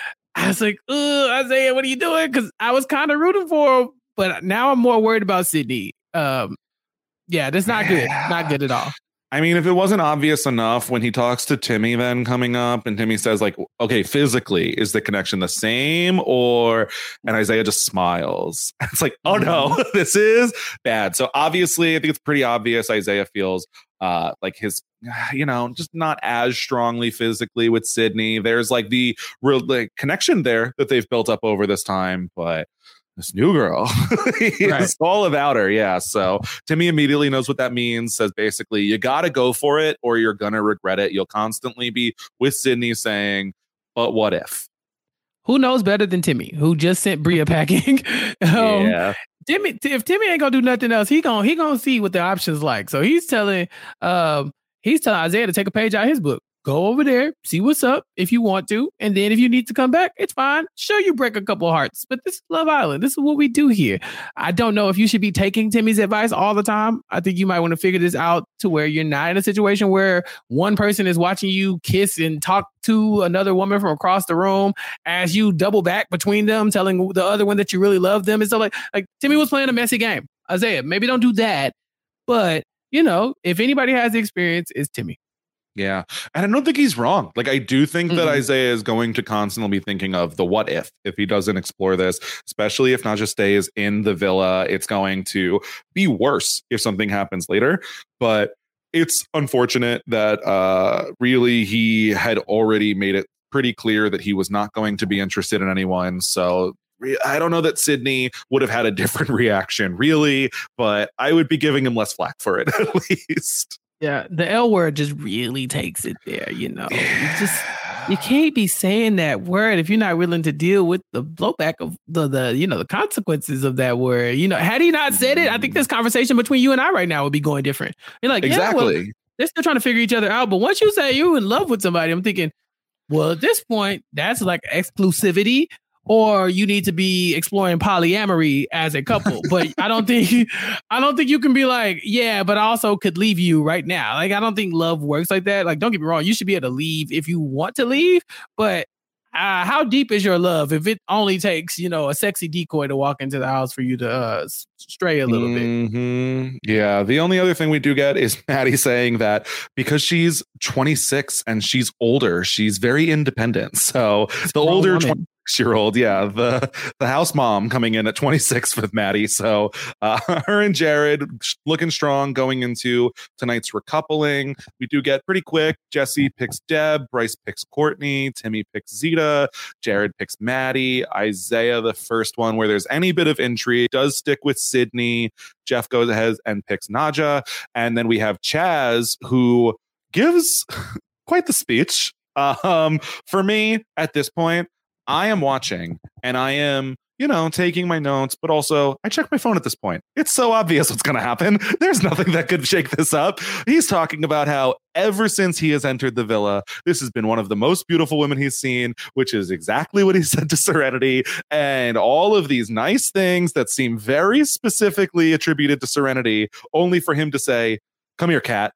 I was like, ugh, Isaiah, what are you doing? Because I was kind of rooting for him, but now I'm more worried about Sydney. Um, yeah, that's not good. Not good at all. I mean, if it wasn't obvious enough when he talks to Timmy then coming up and Timmy says like, okay, physically, is the connection the same? Or, and Isaiah just smiles. It's like, oh no, this is bad. So obviously, I think it's pretty obvious Isaiah feels uh, like his, you know, just not as strongly physically with Sydney. There's like the real like, connection there that they've built up over this time, but this new girl is right. all about her. Yeah. So Timmy immediately knows what that means. Says basically, you got to go for it or you're going to regret it. You'll constantly be with Sydney saying, but what if? Who knows better than Timmy, who just sent Bria packing? um, yeah. Timmy, if Timmy ain't going to do nothing else, he going he gonna see what the options like. So he's telling, um, he's telling Isaiah to take a page out of his book. Go over there, see what's up if you want to. And then if you need to come back, it's fine. Sure, you break a couple of hearts, but this is Love Island. This is what we do here. I don't know if you should be taking Timmy's advice all the time. I think you might want to figure this out to where you're not in a situation where one person is watching you kiss and talk to another woman from across the room as you double back between them, telling the other one that you really love them. And so like, like Timmy was playing a messy game. Isaiah, maybe don't do that. But, you know, if anybody has the experience, it's Timmy. Yeah. And I don't think he's wrong. Like, I do think mm-hmm. that Isaiah is going to constantly be thinking of the what if, if he doesn't explore this, especially if Nadja stays in the villa. It's going to be worse if something happens later. But it's unfortunate that uh, really he had already made it pretty clear that he was not going to be interested in anyone. So I don't know that Sydney would have had a different reaction, really, but I would be giving him less flack for it, at least. Yeah, the L word just really takes it there, you know. You just you can't be saying that word if you're not willing to deal with the blowback of the the you know the consequences of that word. You know, had he not said it, I think this conversation between you and I right now would be going different. You're like, exactly. Yeah, well, they're still trying to figure each other out, but once you say you're in love with somebody, I'm thinking, well, at this point, that's like exclusivity. Or you need to be exploring polyamory as a couple. But I don't think I don't think you can be like, yeah, but I also could leave you right now. Like, I don't think love works like that. Like, don't get me wrong. You should be able to leave if you want to leave. But uh, how deep is your love if it only takes, you know, a sexy decoy to walk into the house for you to uh, stray a little mm-hmm. bit? Yeah. The only other thing we do get is Maddie saying that because she's twenty-six and she's older, she's very independent. So the older twenty year old, yeah, the the house mom coming in at twenty-six with Maddie. So uh, her and Jared looking strong going into tonight's recoupling. We do get pretty quick. Jesse picks Deb, Bryce picks Courtney, Timmy picks Zeta, Jared picks Maddie, Isaiah, the first one where there's any bit of intrigue, does stick with Sydney. Jeff goes ahead and picks Nadja, and then we have Chaz, who gives quite the speech. Um, for me at this point, I am watching and I am, you know, taking my notes, but also I check my phone at this point. It's so obvious what's going to happen. There's nothing that could shake this up. He's talking about how ever since he has entered the villa, this has been one of the most beautiful women he's seen, which is exactly what he said to Serenity. And all of these nice things that seem very specifically attributed to Serenity, only for him to say, come here, cat.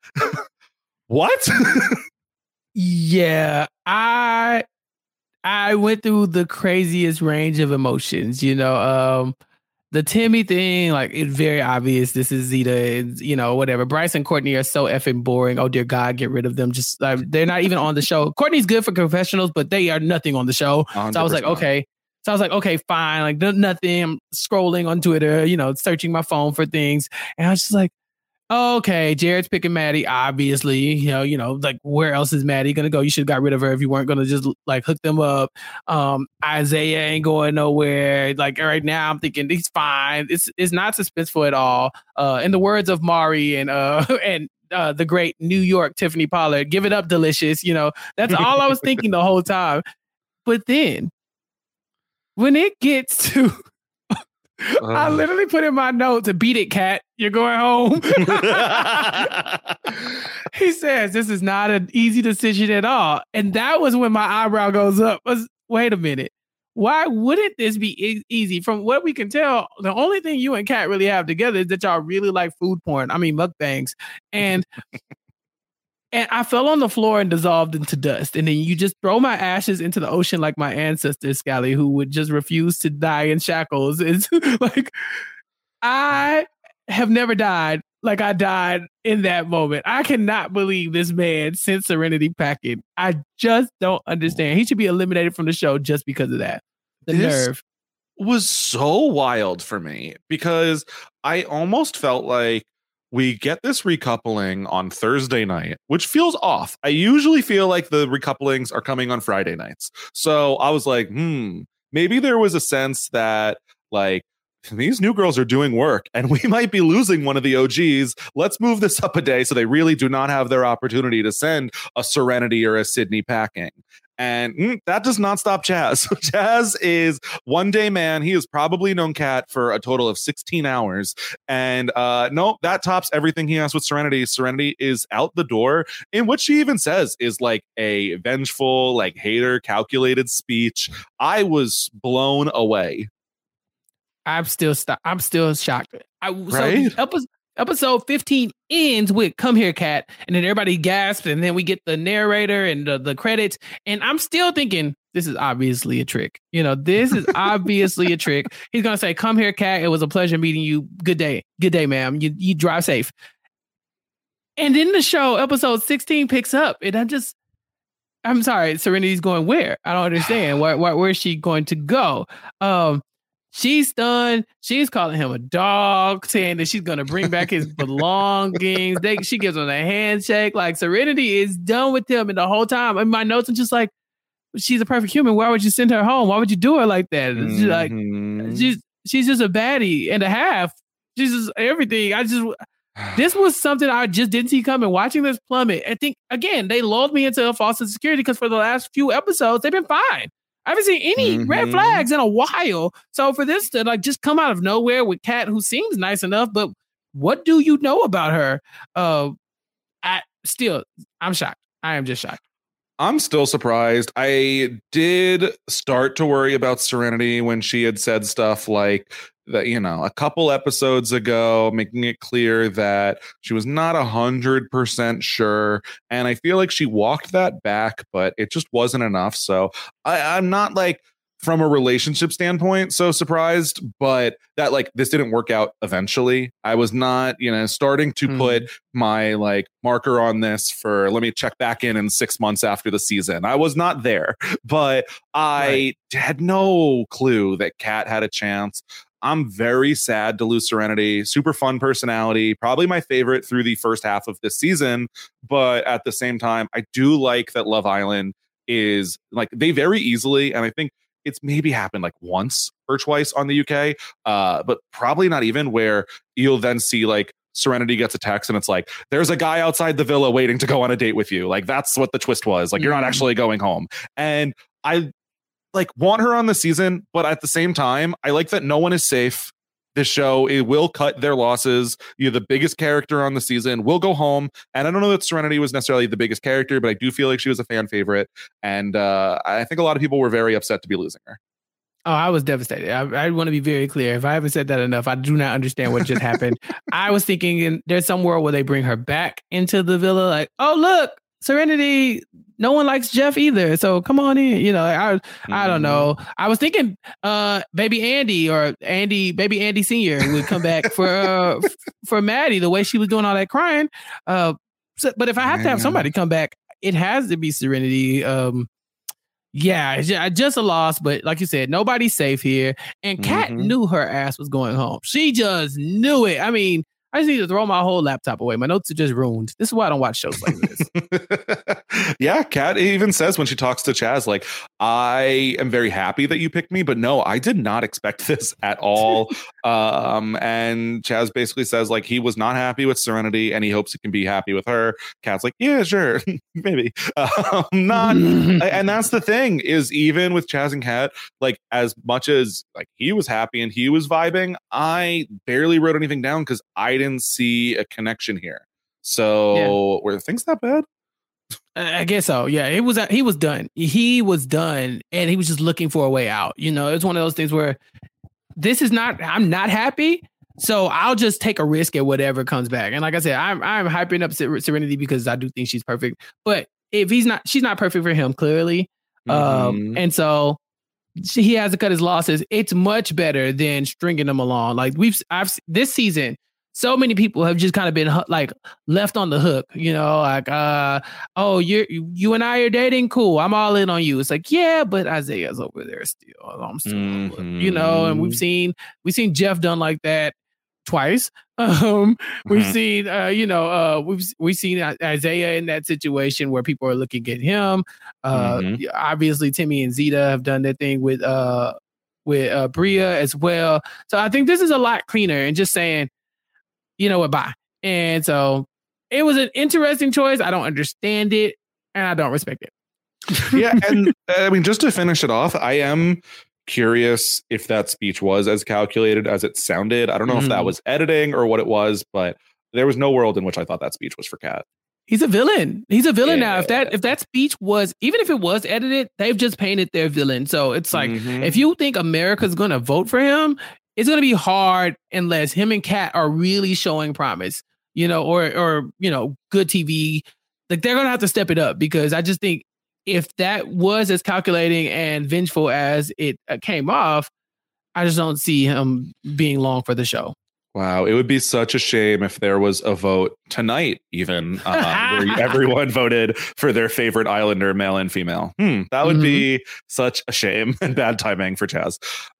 What? Yeah, I... I went through the craziest range of emotions, you know, um, the Timmy thing, like it's very obvious. This is Zeta, and, you know, whatever. Bryce and Courtney are so effing boring. Oh, dear God, get rid of them. Just uh, they're not even on the show. Courtney's good for confessionals, but they are nothing on the show. one hundred percent. So I was like, okay. So I was like, okay, fine. Like nothing. I'm scrolling on Twitter, you know, searching my phone for things. And I was just like, okay, Jared's picking Maddie, obviously. You know, you know, like where else is Maddie gonna go? You should have got rid of her if you weren't gonna just like hook them up. Um, Isaiah ain't going nowhere. Like right now, I'm thinking he's fine. It's it's not suspenseful at all. Uh, in the words of Mari and uh and uh, the great New York Tiffany Pollard, give it up, delicious. You know, that's all I was thinking the whole time. But then when it gets to Uh, I literally put in my notes, beat it, cat. You're going home. He says, this is not an easy decision at all. And that was when my eyebrow goes up. Was, wait a minute. why wouldn't this be e- easy? From what we can tell, the only thing you and Kat really have together is that y'all really like food porn. I mean, mukbangs. And and I fell on the floor and dissolved into dust. And then you just throw my ashes into the ocean like my ancestors, Scally, who would just refuse to die in shackles. It's like, I have never died like I died in that moment. I cannot believe this man sent Serenity packing. I just don't understand. He should be eliminated from the show just because of that. The this nerve was so wild for me because I almost felt like we get this recoupling on Thursday night, which feels off. I usually feel like the recouplings are coming on Friday nights. So I was like, hmm, maybe there was a sense that like, these new girls are doing work and we might be losing one of the O Gs. Let's move this up a day so they really do not have their opportunity to send a Serenity or a Sydney packing. And mm, that does not stop Chaz. Chaz is one day man. He has probably known Kat for a total of sixteen hours. And uh, no, that tops everything he has with Serenity. Serenity is out the door in what she even says is like a vengeful, like hater, calculated speech. I was blown away. I'm still st- I'm still shocked. I, right? So episode, episode fifteen ends with "Come here, Kat," and then everybody gasps, and then we get the narrator and the, the credits, and I'm still thinking this is obviously a trick. You know, this is obviously a trick. He's gonna say, "Come here, Kat. It was a pleasure meeting you. Good day, good day, ma'am. You you drive safe." And then the show, episode sixteen, picks up, and I'm just, I'm sorry, Serenity's going where? I don't understand. Where where where is she going to go? Um. She's done. She's calling him a dog, saying that she's going to bring back his belongings. They, she gives him a handshake. Like, Serenity is done with him. And the whole time, in my notes, I'm just like, she's a perfect human. Why would you send her home? Why would you do her like that? Mm-hmm. She's like, she's, she's just a baddie and a half. She's just everything. I just, this was something I just didn't see coming. Watching this plummet, I think, again, they lulled me into a false insecurity because for the last few episodes, they've been fine. I haven't seen any mm-hmm. red flags in a while. So for this to like just come out of nowhere with Kat, who seems nice enough, but what do you know about her? Uh, I still, I'm shocked. I am just shocked. I'm still surprised. I did start to worry about Serenity when she had said stuff like that, you know, a couple episodes ago, making it clear that she was not a hundred percent sure. And I feel like she walked that back, but it just wasn't enough. So I, I'm not like from a relationship standpoint so surprised, but that like this didn't work out eventually. I was not, you know, starting to mm. put my like marker on this for let me check back in in six months after the season. I was not there, but I right. had no clue that Kat had a chance. I'm very sad to lose Serenity. Super fun personality, probably my favorite through the first half of this season. But at the same time, I do like that Love Island is like they very easily, and I think it's maybe happened like once or twice on the U K, uh, but probably not even, where you'll then see like Serenity gets a text and it's like, there's a guy outside the villa waiting to go on a date with you. Like that's what the twist was. Like, mm-hmm. you're not actually going home. And I like want her on the season, but at the same time, I like that no one is safe. This show, it will cut their losses. You're the biggest character on the season. We'll go home. And I don't know that Serenity was necessarily the biggest character, but I do feel like she was a fan favorite. And uh, I think a lot of people were very upset to be losing her. Oh, I was devastated. I, I want to be very clear. If I haven't said that enough, I do not understand what just happened. I was thinking in, there's some world where they bring her back into the villa. Like, oh, look, Serenity, no one likes Jeff either. So come on in. You know, I mm-hmm. I don't know. I was thinking uh, baby Andy or Andy, baby Andy Senior would come back for uh, for Maddie, the way she was doing all that crying. Uh, so, but if I have to have somebody come back, it has to be Serenity. Um, yeah, just a loss. But like you said, nobody's safe here. And Kat mm-hmm. knew her ass was going home. She just knew it. I mean, I just need to throw my whole laptop away. My notes are just ruined. This is why I don't watch shows like this. Yeah, Kat even says when she talks to Chaz, like, I am very happy that you picked me, but no, I did not expect this at all. um, and Chaz basically says, like, he was not happy with Serenity and he hopes he can be happy with her. Kat's like, yeah, sure, maybe. Um, not, and that's the thing is, even with Chaz and Kat, like, as much as like he was happy and he was vibing, I barely wrote anything down because I didn't see a connection here. So yeah. Were things that bad? I guess so. Yeah, it was. He was done. He was done, and he was just looking for a way out. You know, it's one of those things where this is not. I'm not happy, so I'll just take a risk at whatever comes back. And like I said, I'm I'm hyping up Serenity because I do think she's perfect. But if he's not, she's not perfect for him clearly. Mm-hmm. Um, and so she, he has to cut his losses. It's much better than stringing them along. Like we've, I've this season. So many people have just kind of been like left on the hook, you know, like, uh, oh, you you and I are dating. Cool. I'm all in on you. It's like, yeah, but Isaiah's over there still. I'm still, mm-hmm. you know, and we've seen we've seen Jeff done like that twice. Um, we've mm-hmm. seen, uh, you know, uh, we've we've seen Isaiah in that situation where people are looking at him. Uh, mm-hmm. Obviously, Timmy and Zeta have done their thing with uh with uh, Bria as well. So I think this is a lot cleaner and just saying, you know what, bye. And so it was an interesting choice. I don't understand it and I don't respect it. Yeah. And I mean, just to finish it off, I am curious if that speech was as calculated as it sounded. I don't know mm. if that was editing or what it was, but there was no world in which I thought that speech was for Kat. He's a villain. He's a villain yeah. now. If that if that speech was, even if it was edited, they've just painted their villain. So it's like, mm-hmm. if you think America's going to vote for him, it's going to be hard unless him and Kat are really showing promise, you know, or, or, you know, good T V. Like they're going to have to step it up because I just think if that was as calculating and vengeful as it came off, I just don't see him being long for the show. Wow. It would be such a shame if there was a vote tonight, even uh, where everyone voted for their favorite Islander, male and female. Hmm, that would mm-hmm. be such a shame and bad timing for Chaz.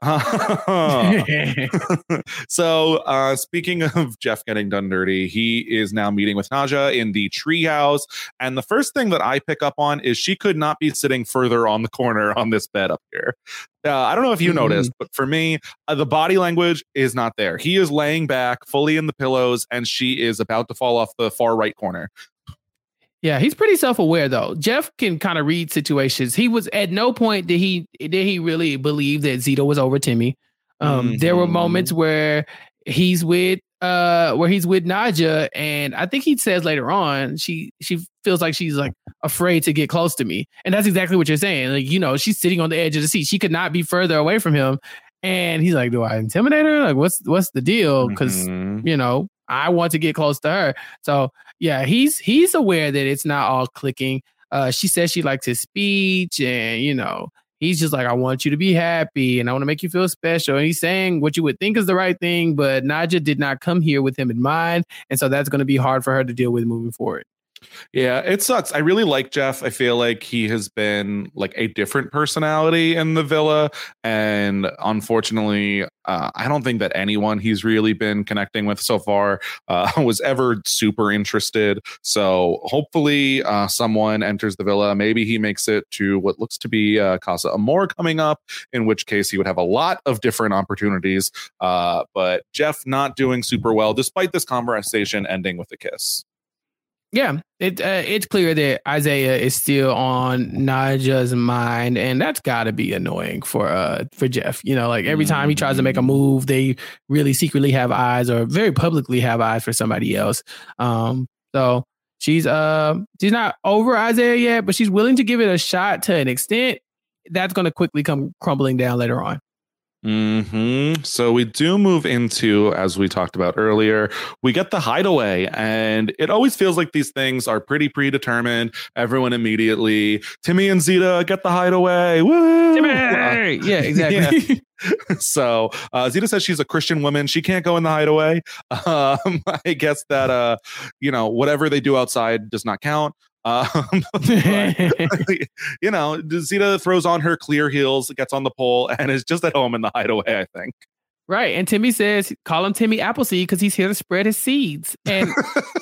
So uh, speaking of Jeff getting done dirty, he is now meeting with Naja in the treehouse. And the first thing that I pick up on is she could not be sitting further on the corner on this bed up here. Uh, I don't know if you mm-hmm. noticed, but for me, uh, the body language is not there. He is laying back fully in the pillows and she is about to fall off the far right corner. Yeah, he's pretty self-aware, though. Jeff can kind of read situations. He was at no point did he did he really believe that Zito was over Timmy. Um, mm-hmm. There were moments where he's with uh where he's with Naja, and I think he says later on she she feels like she's like afraid to get close to me, and that's exactly what you're saying. Like, you know, she's sitting on the edge of the seat. She could not be further away from him, and he's like, "Do I intimidate her? Like, what's what's the deal?" Because mm-hmm. you know, I want to get close to her. So yeah, he's he's aware that it's not all clicking. Uh, she says she likes his speech, and you know, he's just like, I want you to be happy and I want to make you feel special. And he's saying what you would think is the right thing, but Naja did not come here with him in mind. And so that's going to be hard for her to deal with moving forward. Yeah, it sucks. I really like Jeff. I feel like he has been like a different personality in the villa. And unfortunately, uh, I don't think that anyone he's really been connecting with so far uh, was ever super interested. So hopefully uh, someone enters the villa. Maybe he makes it to what looks to be uh, Casa Amor coming up, in which case he would have a lot of different opportunities. Uh, but Jeff not doing super well, despite this conversation ending with a kiss. Yeah, it uh, it's clear that Isaiah is still on Naja's mind, and that's got to be annoying for uh for Jeff. You know, like every time he tries to make a move, they really secretly have eyes or very publicly have eyes for somebody else. Um, so she's uh she's not over Isaiah yet, but she's willing to give it a shot to an extent. That's going to quickly come crumbling down later on. Mm-hmm. So we do move into, as we talked about earlier, we get the hideaway, and it always feels like these things are pretty predetermined. Everyone immediately, Timmy and Zeta get the hideaway. Woo! Timmy! Uh, yeah, exactly. Yeah. So uh, Zeta says she's a Christian woman. She can't go in the hideaway. Um, I guess that, uh, you know, whatever they do outside does not count. Um, but, you know, Zeta throws on her clear heels, gets on the pole, and is just at home in the hideaway, I think. Right. And Timmy says, call him Timmy Appleseed because he's here to spread his seeds. And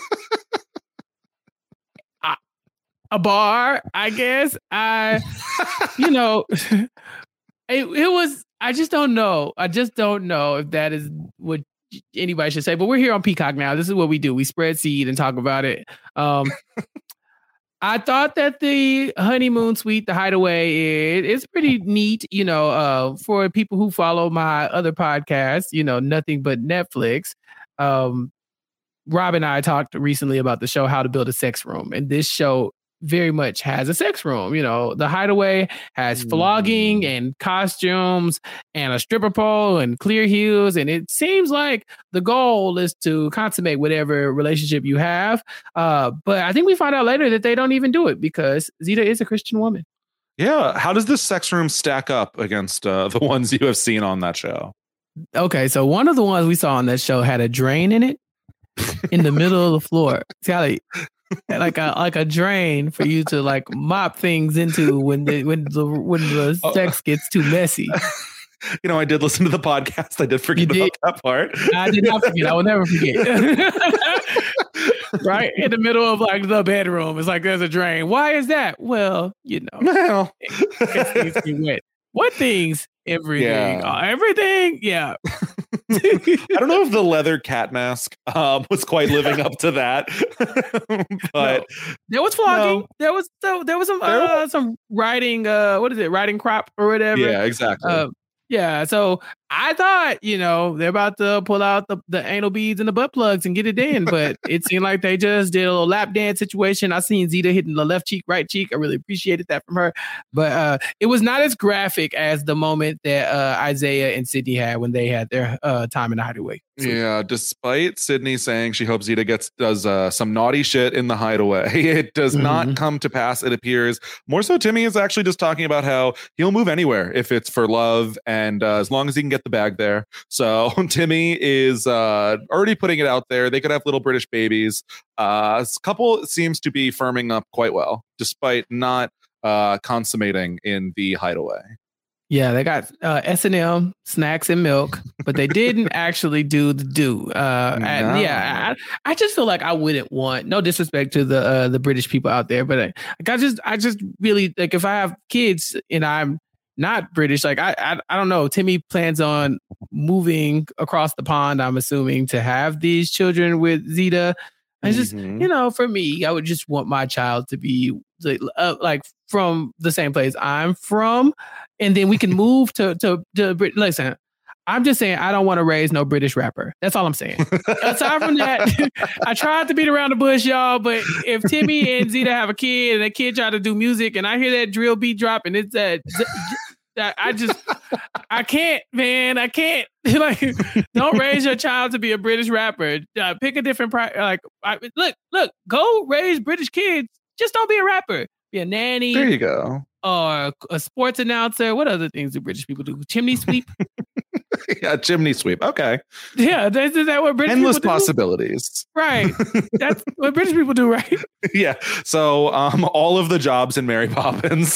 I, a bar, I guess. I, you know, it, it was, I just don't know. I just don't know if that is what anybody should say. But we're here on Peacock now. This is what we do. We spread seed and talk about it. Um, I thought that the honeymoon suite, the hideaway, it, it's pretty neat, you know, uh, for people who follow my other podcast, you know, Nothing But Netflix. Um, Rob and I talked recently about the show How to Build a Sex Room. And this show very much has a sex room. You know, the Hideaway has flogging and costumes and a stripper pole and clear heels. And it seems like the goal is to consummate whatever relationship you have. Uh, but I think we find out later that they don't even do it because Zeta is a Christian woman. Yeah. How does this sex room stack up against uh, the ones you have seen on that show? Okay, so one of the ones we saw on that show had a drain in it in the middle of the floor. Sally, like a like a drain for you to like mop things into when the when the when the sex gets too messy. You know, I did listen to the podcast. I did forget did. about that part. I did not forget. I will never forget. Right in the middle of like the bedroom, it's like there's a drain. Why is that? Well, you know, well, things get wet. What things? Everything. Yeah. Uh, everything. Yeah. I don't know if the leather cat mask um, was quite living up to that, but no. There was flogging. No. There was so there was some uh, some riding. Uh, what is it? Riding crop or whatever. Yeah, exactly. Uh, yeah. So I thought, you know, they're about to pull out the, the anal beads and the butt plugs and get it in, but it seemed like they just did a little lap dance situation. I seen Zeta hitting the left cheek, right cheek. I really appreciated that from her, but uh, it was not as graphic as the moment that uh, Isaiah and Sydney had when they had their uh, time in the Hideaway. So, yeah, despite Sydney saying she hopes Zeta gets does uh, some naughty shit in the Hideaway, it does mm-hmm. not come to pass. It appears more so. Timmy is actually just talking about how he'll move anywhere if it's for love, and uh, as long as he can get the bag there. So Timmy is uh, already putting it out there. They could have little British babies. Uh, this couple seems to be firming up quite well, despite not uh, consummating in the Hideaway. Yeah, they got uh, S and M, snacks and milk, but they didn't actually do the do. Uh, no. and yeah, I, I just feel like I wouldn't want, no disrespect to the uh, the British people out there, but I, like I just I just really like if I have kids and I'm not British, like I, I I don't know. Timmy plans on moving across the pond, I'm assuming, to have these children with Zeta. And just, mm-hmm. you know, for me, I would just want my child to be uh, like from the same place I'm from. And then we can move to, to, to Brit. Listen, I'm just saying, I don't want to raise no British rapper. That's all I'm saying. Aside from that, I tried to beat around the bush, y'all. But if Timmy and Zeta have a kid and that kid try to do music and I hear that drill beat drop and it's that, uh, I just, I can't, man. I can't. Like, don't raise your child to be a British rapper. Uh, pick a different, pri- like, I, look, look, go raise British kids. Just don't be a rapper. Be a nanny. There you go. Or a sports announcer. What other things do British people do? Chimney sweep. Yeah, chimney sweep. Okay. Yeah, that's is that what British endless people do? Possibilities. Right. That's what British people do, right? Yeah. So, um, all of the jobs in Mary Poppins.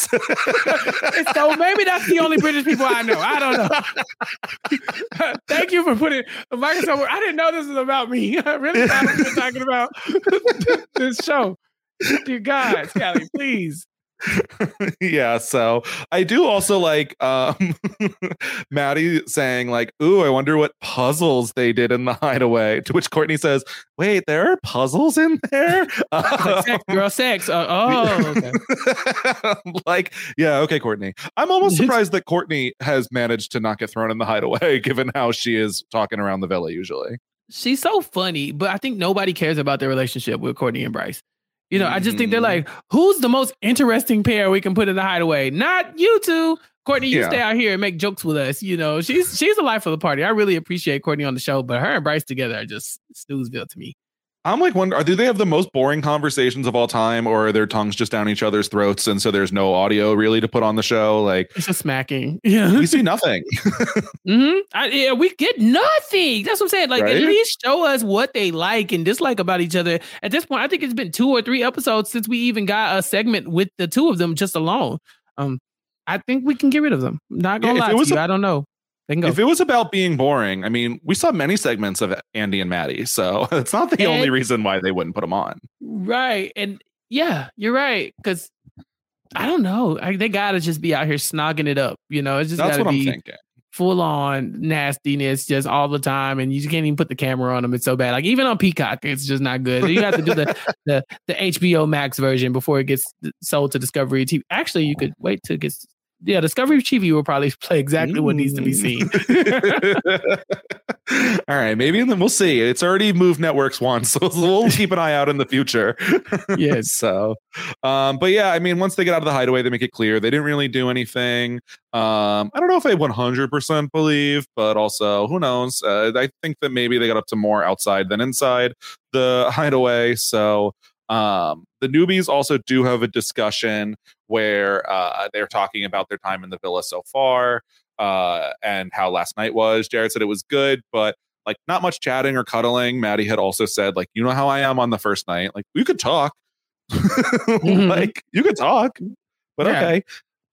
So maybe that's the only British people I know. I don't know. Thank you for putting a microphone. I didn't know this was about me. I really thought we were talking about this show. Dear God, Scally, please. Yeah, so I do also like um Maddie saying like, ooh, I wonder what puzzles they did in the Hideaway, to which Courtney says, wait, there are puzzles in there? Like sex, girl sex. Uh, oh, okay. Like, yeah, okay, Courtney. I'm almost surprised that Courtney has managed to not get thrown in the Hideaway, given how she is talking around the villa usually. She's so funny, but I think nobody cares about their relationship with Courtney and Bryce. You know, I just think they're like, who's the most interesting pair we can put in the Hideaway? Not you two. Courtney, you yeah. stay out here and make jokes with us. You know, she's she's the life of the party. I really appreciate Courtney on the show, but her and Bryce together are just snoozeville to me. I'm like, wonder, do they have the most boring conversations of all time, or are their tongues just down each other's throats, and so there's no audio really to put on the show? Like, it's a smacking. Yeah, we see nothing. mm-hmm. I, yeah, we get nothing. That's what I'm saying. Like, right? At least show us what they like and dislike about each other. At this point, I think it's been two or three episodes since we even got a segment with the two of them just alone. Um, I think we can get rid of them. Not gonna yeah, lie to you. A- I don't know. If it was about being boring, I mean, we saw many segments of Andy and Maddie, so it's not the and, only reason why they wouldn't put them on. Right. And yeah, you're right. Because I don't know. I, they got to just be out here snogging it up. You know, it's just got to be I'm thinking. Full on nastiness just all the time. And you just can't even put the camera on them. It's so bad. Like even on Peacock, it's just not good. You have to do the, the, the H B O Max version before it gets sold to Discovery T V. Actually, you could wait till it gets yeah, Discovery T V will probably play exactly mm. what needs to be seen. All right, maybe, and then we'll see. It's already moved networks once, so we'll keep an eye out in the future. Yes. So, um, but yeah, I mean, once they get out of the hideaway, they make it clear they didn't really do anything. Um, I don't know if I one hundred percent believe, but also who knows? Uh, I think that maybe they got up to more outside than inside the hideaway. So, um, the newbies also do have a discussion where uh, they're talking about their time in the villa so far. Uh, and how last night was. Jared said it was good, but like not much chatting or cuddling. Maddie had also said, like, you know how I am on the first night. Like, we could talk. mm-hmm. Like, you could talk, but yeah. Okay.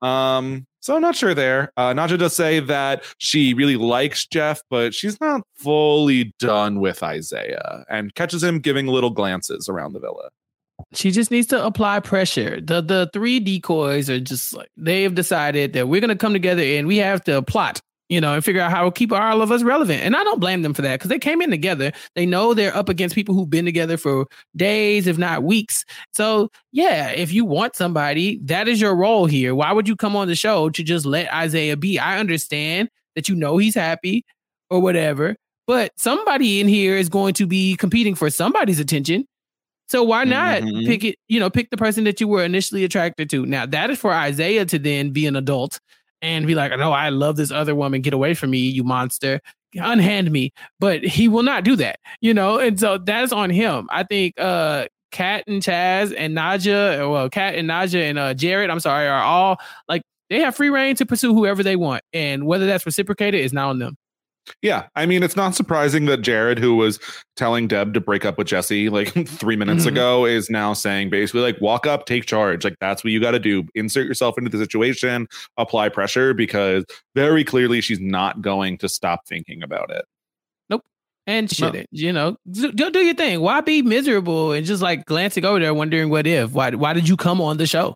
Um, so I'm not sure there. Uh, Nadja does say that she really likes Jeff, but she's not fully done with Isaiah, and catches him giving little glances around the villa. She just needs to apply pressure. The the three decoys are just like, they've decided that we're going to come together and we have to plot, you know, and figure out how to keep all of us relevant. And I don't blame them for that, because they came in together. They know they're up against people who've been together for days, if not weeks. So, yeah, if you want somebody, that is your role here. Why would you come on the show to just let Isaiah be? I understand that you know he's happy or whatever, but somebody in here is going to be competing for somebody's attention. So why not mm-hmm. pick it, you know, pick the person that you were initially attracted to. Now, that is for Isaiah to then be an adult and be like, no, I love this other woman. Get away from me, you monster. Unhand me. But he will not do that, you know, and so that's on him. I think uh, Kat and Chaz and Nadja, well, Kat and Nadja and uh, Jared, I'm sorry, are all like, they have free reign to pursue whoever they want. And whether that's reciprocated is not on them. Yeah, I mean, it's not surprising that Jared, who was telling Deb to break up with Jesse like three minutes mm-hmm. ago, is now saying basically like, walk up, take charge. Like, that's what you got to do. Insert yourself into the situation, apply pressure, because very clearly she's not going to stop thinking about it. Nope. And shouldn't, no. you know, do, do your thing. Why be miserable and just like glancing over there wondering what if? Why, why did you come on the show?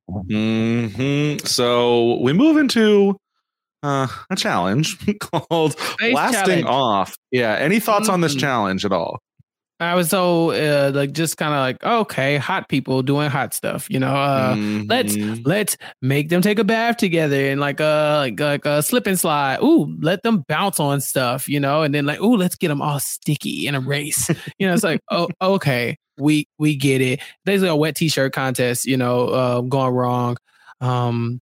Mm-hmm. So we move into Uh, a challenge called Space Blasting challenge. Off. Yeah. Any thoughts mm-hmm. on this challenge at all? I was so uh, like just kind of like, okay, hot people doing hot stuff, you know. Uh, mm-hmm. Let's let's make them take a bath together and like a like, like a slip and slide. Ooh, let them bounce on stuff, you know, and then like, ooh, let's get them all sticky in a race. You know, it's like, oh, okay, we we get it. There's a wet t-shirt contest, you know, uh, gone wrong. Um,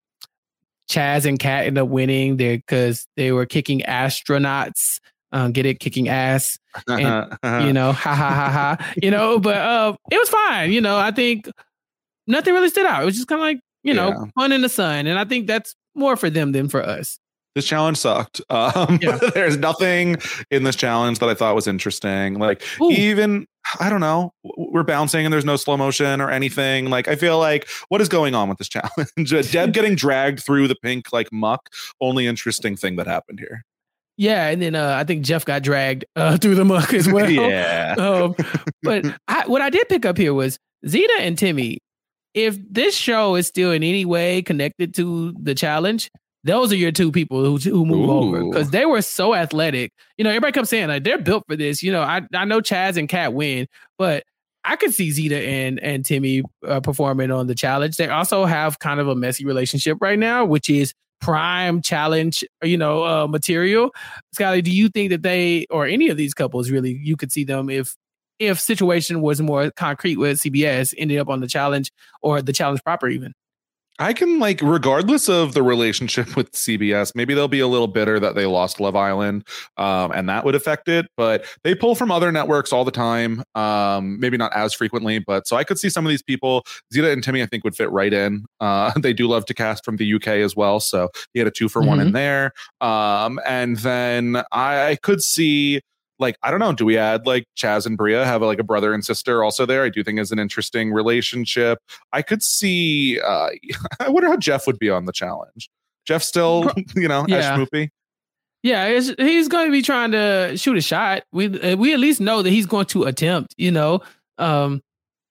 Chaz and Kat ended up winning there because they were kicking astronauts. Um, get it, kicking ass, and you know, ha ha ha ha, you know. But uh, it was fine. You know, I think nothing really stood out. It was just kind of like, you know, yeah. fun in the sun, and I think that's more for them than for us. This challenge sucked. Um, yeah. There's nothing in this challenge that I thought was interesting. Like, Ooh. even, I don't know, we're bouncing and there's no slow motion or anything. Like, I feel like, what is going on with this challenge? Deb getting dragged through the pink, like, muck, only interesting thing that happened here. Yeah, and then uh, I think Jeff got dragged uh, through the muck as well. yeah. Um, but I, what I did pick up here was Zeta and Timmy. If this show is still in any way connected to the challenge, those are your two people who, who move Ooh. over, because they were so athletic. You know, everybody kept saying like they're built for this. You know, I I know Chaz and Kat win, but I could see Zeta and and Timmy uh, performing on the challenge. They also have kind of a messy relationship right now, which is prime challenge, you know, uh, material. Scotty, do you think that they or any of these couples really you could see them if if situation was more concrete with C B S ended up on the challenge or the challenge proper even? I can, like, regardless of the relationship with C B S, maybe they'll be a little bitter that they lost Love Island, um, and that would affect it. But they pull from other networks all the time, um, maybe not as frequently. But so I could see some of these people, Zeta and Timmy, I think would fit right in. Uh, they do love to cast from the U K as well, so he had a two for mm-hmm. one in there. Um, and then I, I could see, like, I don't know, do we add like Chaz and Bria have a, like a brother and sister also there? I do think is an interesting relationship. I could see, uh, I wonder how Jeff would be on the challenge. Jeff still, you know, yeah. as schmoopy. Yeah, it's, he's going to be trying to shoot a shot. We we at least know that he's going to attempt, you know. Um,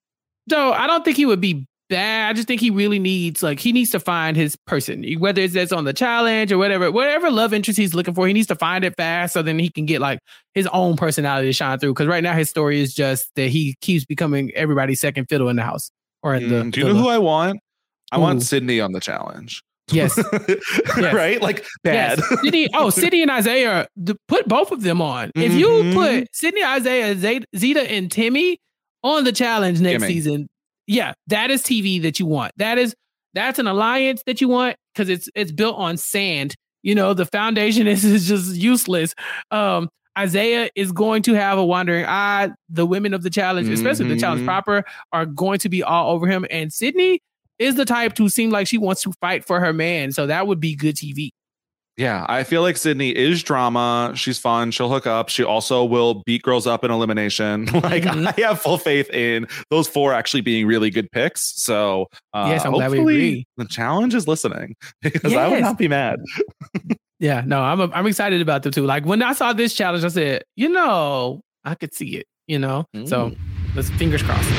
so I don't think he would be bad. I just think he really needs, like, he needs to find his person, whether it's that's on the challenge or whatever, whatever love interest he's looking for. He needs to find it fast so then he can get like his own personality to shine through. Because right now his story is just that he keeps becoming everybody's second fiddle in the house or in the. Mm, do you know who I want? I Ooh. want Sydney on the challenge. Yes. yes. Right? Like bad. Yes. Sydney, oh, Sydney and Isaiah, put both of them on. Mm-hmm. If you put Sydney, Isaiah, Zeta, and Timmy on the challenge next Timmy. season, yeah, that is T V that you want. That is that's an alliance that you want because it's it's built on sand. You know, the foundation is, is just useless. Um, Isaiah is going to have a wandering eye. The women of the challenge, especially mm-hmm. the challenge proper, are going to be all over him. And Sydney is the type to seem like she wants to fight for her man. So that would be good T V. Yeah, I feel like Sydney is drama. She's fun. She'll hook up. She also will beat girls up in elimination. Like mm-hmm. I have full faith in those four actually being really good picks. So uh, yes, I'm glad we agree. The challenge is listening because yes. I would not be mad. Yeah, no, I'm a, I'm excited about them too. Like when I saw this challenge, I said, you know, I could see it. You know, mm. so let's fingers crossed.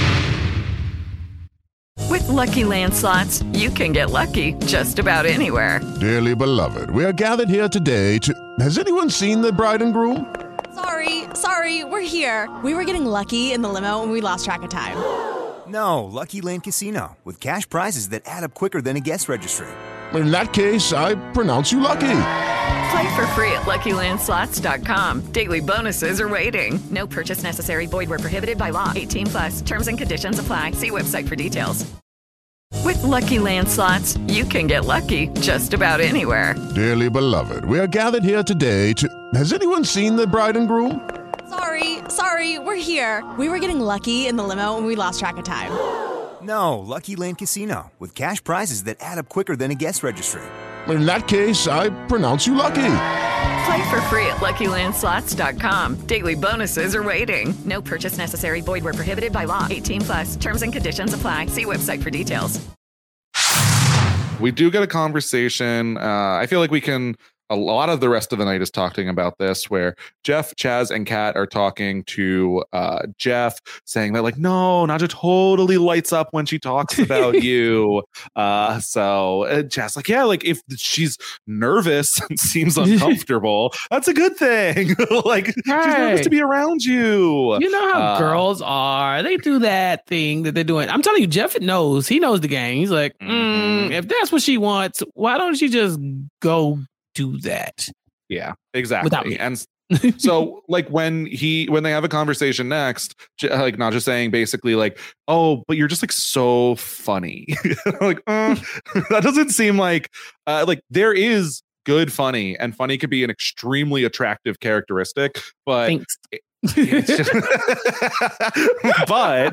With Lucky Land Slots, you can get lucky just about anywhere. Dearly beloved, we are gathered here today to... Has anyone seen the bride and groom? Sorry, sorry, we're here. We were getting lucky in the limo and we lost track of time. No, Lucky Land Casino, with cash prizes that add up quicker than a guest registry. In that case, I pronounce you lucky. Play for free at Lucky Land Slots dot com. Daily bonuses are waiting. No purchase necessary. Void where prohibited by law. eighteen plus. Terms and conditions apply. See website for details. With Lucky Land Slots, you can get lucky just about anywhere. Dearly beloved, we are gathered here today to... Has anyone seen the bride and groom? Sorry, sorry, we're here. We were getting lucky in the limo and we lost track of time. No, Lucky Land Casino, with cash prizes that add up quicker than a guest registry. In that case, I pronounce you lucky. Play for free at Lucky Land Slots dot com. Daily bonuses are waiting. No purchase necessary. Void where prohibited by law. eighteen plus. Terms and conditions apply. See website for details. We do get a conversation. Uh, I feel like we can... A lot of the rest of the night is talking about this, where Jeff, Chaz, and Kat are talking to uh, Jeff, saying that like, no, Nadja totally lights up when she talks about you. Uh, so uh, Chaz like, yeah, like if she's nervous and seems uncomfortable, that's a good thing. Like right. She's nervous to be around you. You know how uh, girls are. They do that thing that they're doing. I'm telling you, Jeff knows. He knows the game. He's like, mm, mm-hmm. if that's what she wants, why don't she just go do that? Yeah, exactly. And so like when he when they have a conversation next, like not just saying basically like, oh, but you're just like so funny. Like uh, that doesn't seem like uh, like there is good funny, and funny could be an extremely attractive characteristic, but it, it's just, but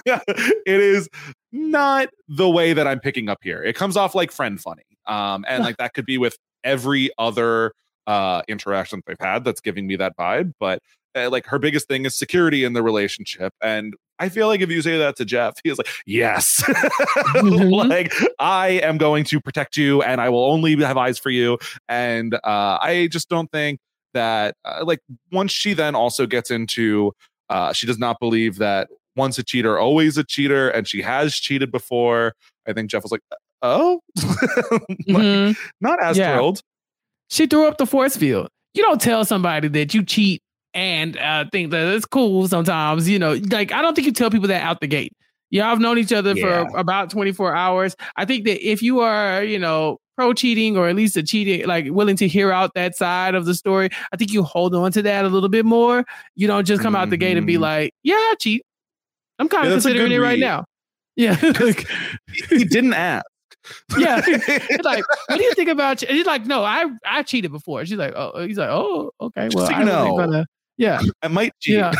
it is not the way that I'm picking up here. It comes off like friend funny, um, and like that could be with every other uh interaction they've had that's giving me that vibe, but uh, like her biggest thing is security in the relationship, and I feel like if you say that to Jeff, he's like, yes. Mm-hmm. Like I am going to protect you and I will only have eyes for you. And uh I just don't think that uh, like once she then also gets into uh she does not believe that once a cheater always a cheater, and she has cheated before. I think Jeff was like, oh, like, mm-hmm. not as yeah. thrilled. She threw up the force field. You don't tell somebody that you cheat and uh, think that it's cool sometimes. You know, like I don't think you tell people that out the gate. Y'all have known each other yeah. for about twenty-four hours. I think that if you are, you know, pro cheating or at least a cheating, like willing to hear out that side of the story, I think you hold on to that a little bit more. You don't just come mm-hmm. out the gate and be like, yeah, I cheat. I'm kind yeah, of considering it read. right now. Yeah. He didn't ask. Yeah. He's like, what do you think about ch-? He's like, no, I I cheated before. She's like, oh, he's like, oh, okay. Well, so I know. Gonna, yeah. I might cheat. Yeah.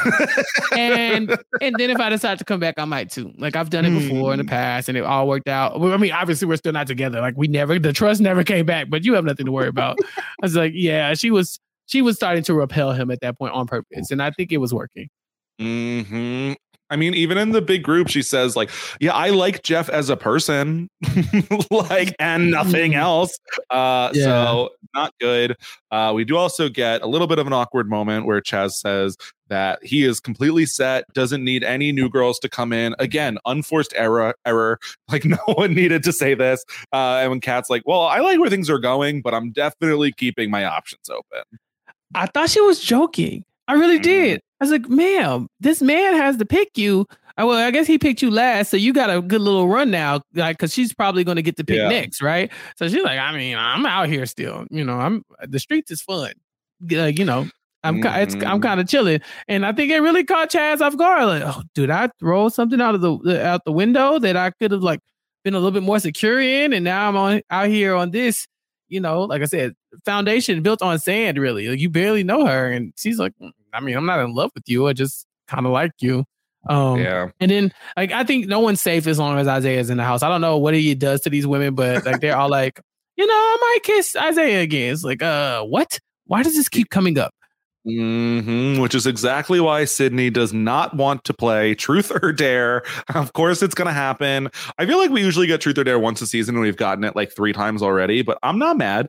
and and then if I decide to come back, I might too. Like I've done it before mm. in the past and it all worked out. Well, I mean, obviously we're still not together. Like we never, the trust never came back, but you have nothing to worry about. I was like, yeah, she was, she was starting to repel him at that point on purpose. And I think it was working. Mm-hmm. I mean, even in the big group, she says like, yeah, I like Jeff as a person, like, and nothing else. Uh, yeah. So not good. Uh, we do also get a little bit of an awkward moment where Chaz says that he is completely set, doesn't need any new girls to come in. Again, unforced error, error. Like no one needed to say this. Uh, and when Kat's like, well, I like where things are going, but I'm definitely keeping my options open. I thought she was joking. I really did. I was like, ma'am, this man has to pick you. oh, well, I guess he picked you last, so you got a good little run now, like, because she's probably going to get to pick Yeah. next, right? So she's like, I mean, I'm out here still, you know, I'm the streets is fun, like, you know, I'm ki- it's, I'm Mhm. kind of chilling, and I think it really caught Chaz off guard. Like, oh, did I throw something out of the the- out the window that I could have like been a little bit more secure in, and now I'm on out here on this, you know, like I said, foundation built on sand, really. Like, you barely know her, and she's like, I mean, I'm not in love with you, I just kind of like you. Um, Yeah. and then like I think no one's safe as long as Isaiah's in the house. I don't know what he does to these women, but like they're all like, you know, I might kiss Isaiah again. It's like, uh, what? Why does this keep coming up? hmm Which is exactly why Sydney does not want to play Truth or Dare. Of course, it's going to happen. I feel like we usually get Truth or Dare once a season, and we've gotten it like three times already. But I'm not mad.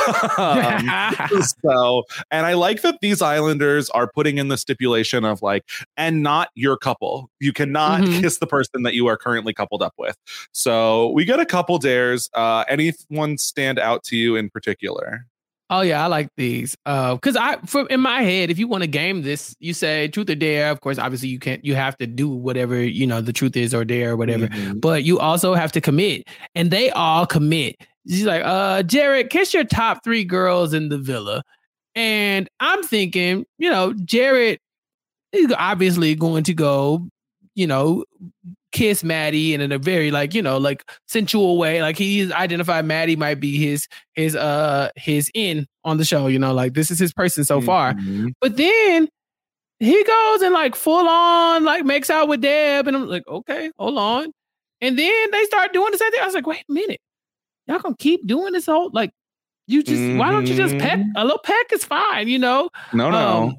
Um, so, and I like that these Islanders are putting in the stipulation of like, and not your couple. You cannot Mhm. kiss the person that you are currently coupled up with. So we get a couple dares. Uh, anyone stand out to you in particular? Oh yeah, I like these. Uh, because I, from in my head, if you want to game this, you say truth or dare. Of course, obviously you can't. You have to do whatever you know the truth is or dare or whatever. Mhm. But you also have to commit, and they all commit. She's like, uh, Jared, kiss your top three girls in the villa, and I'm thinking, you know, Jared is obviously going to go, you know, kiss Maddie and in a very like, you know, like sensual way. Like he's identified Maddie might be his his uh his in on the show, you know, like this is his person so far. Mhm. But then he goes and like full on like makes out with Deb, and I'm like, okay, hold on. And then they start doing the same thing. I was like, wait a minute, y'all gonna keep doing this whole like you just why don't you just peck? A little peck is fine, you know. No, no. Um,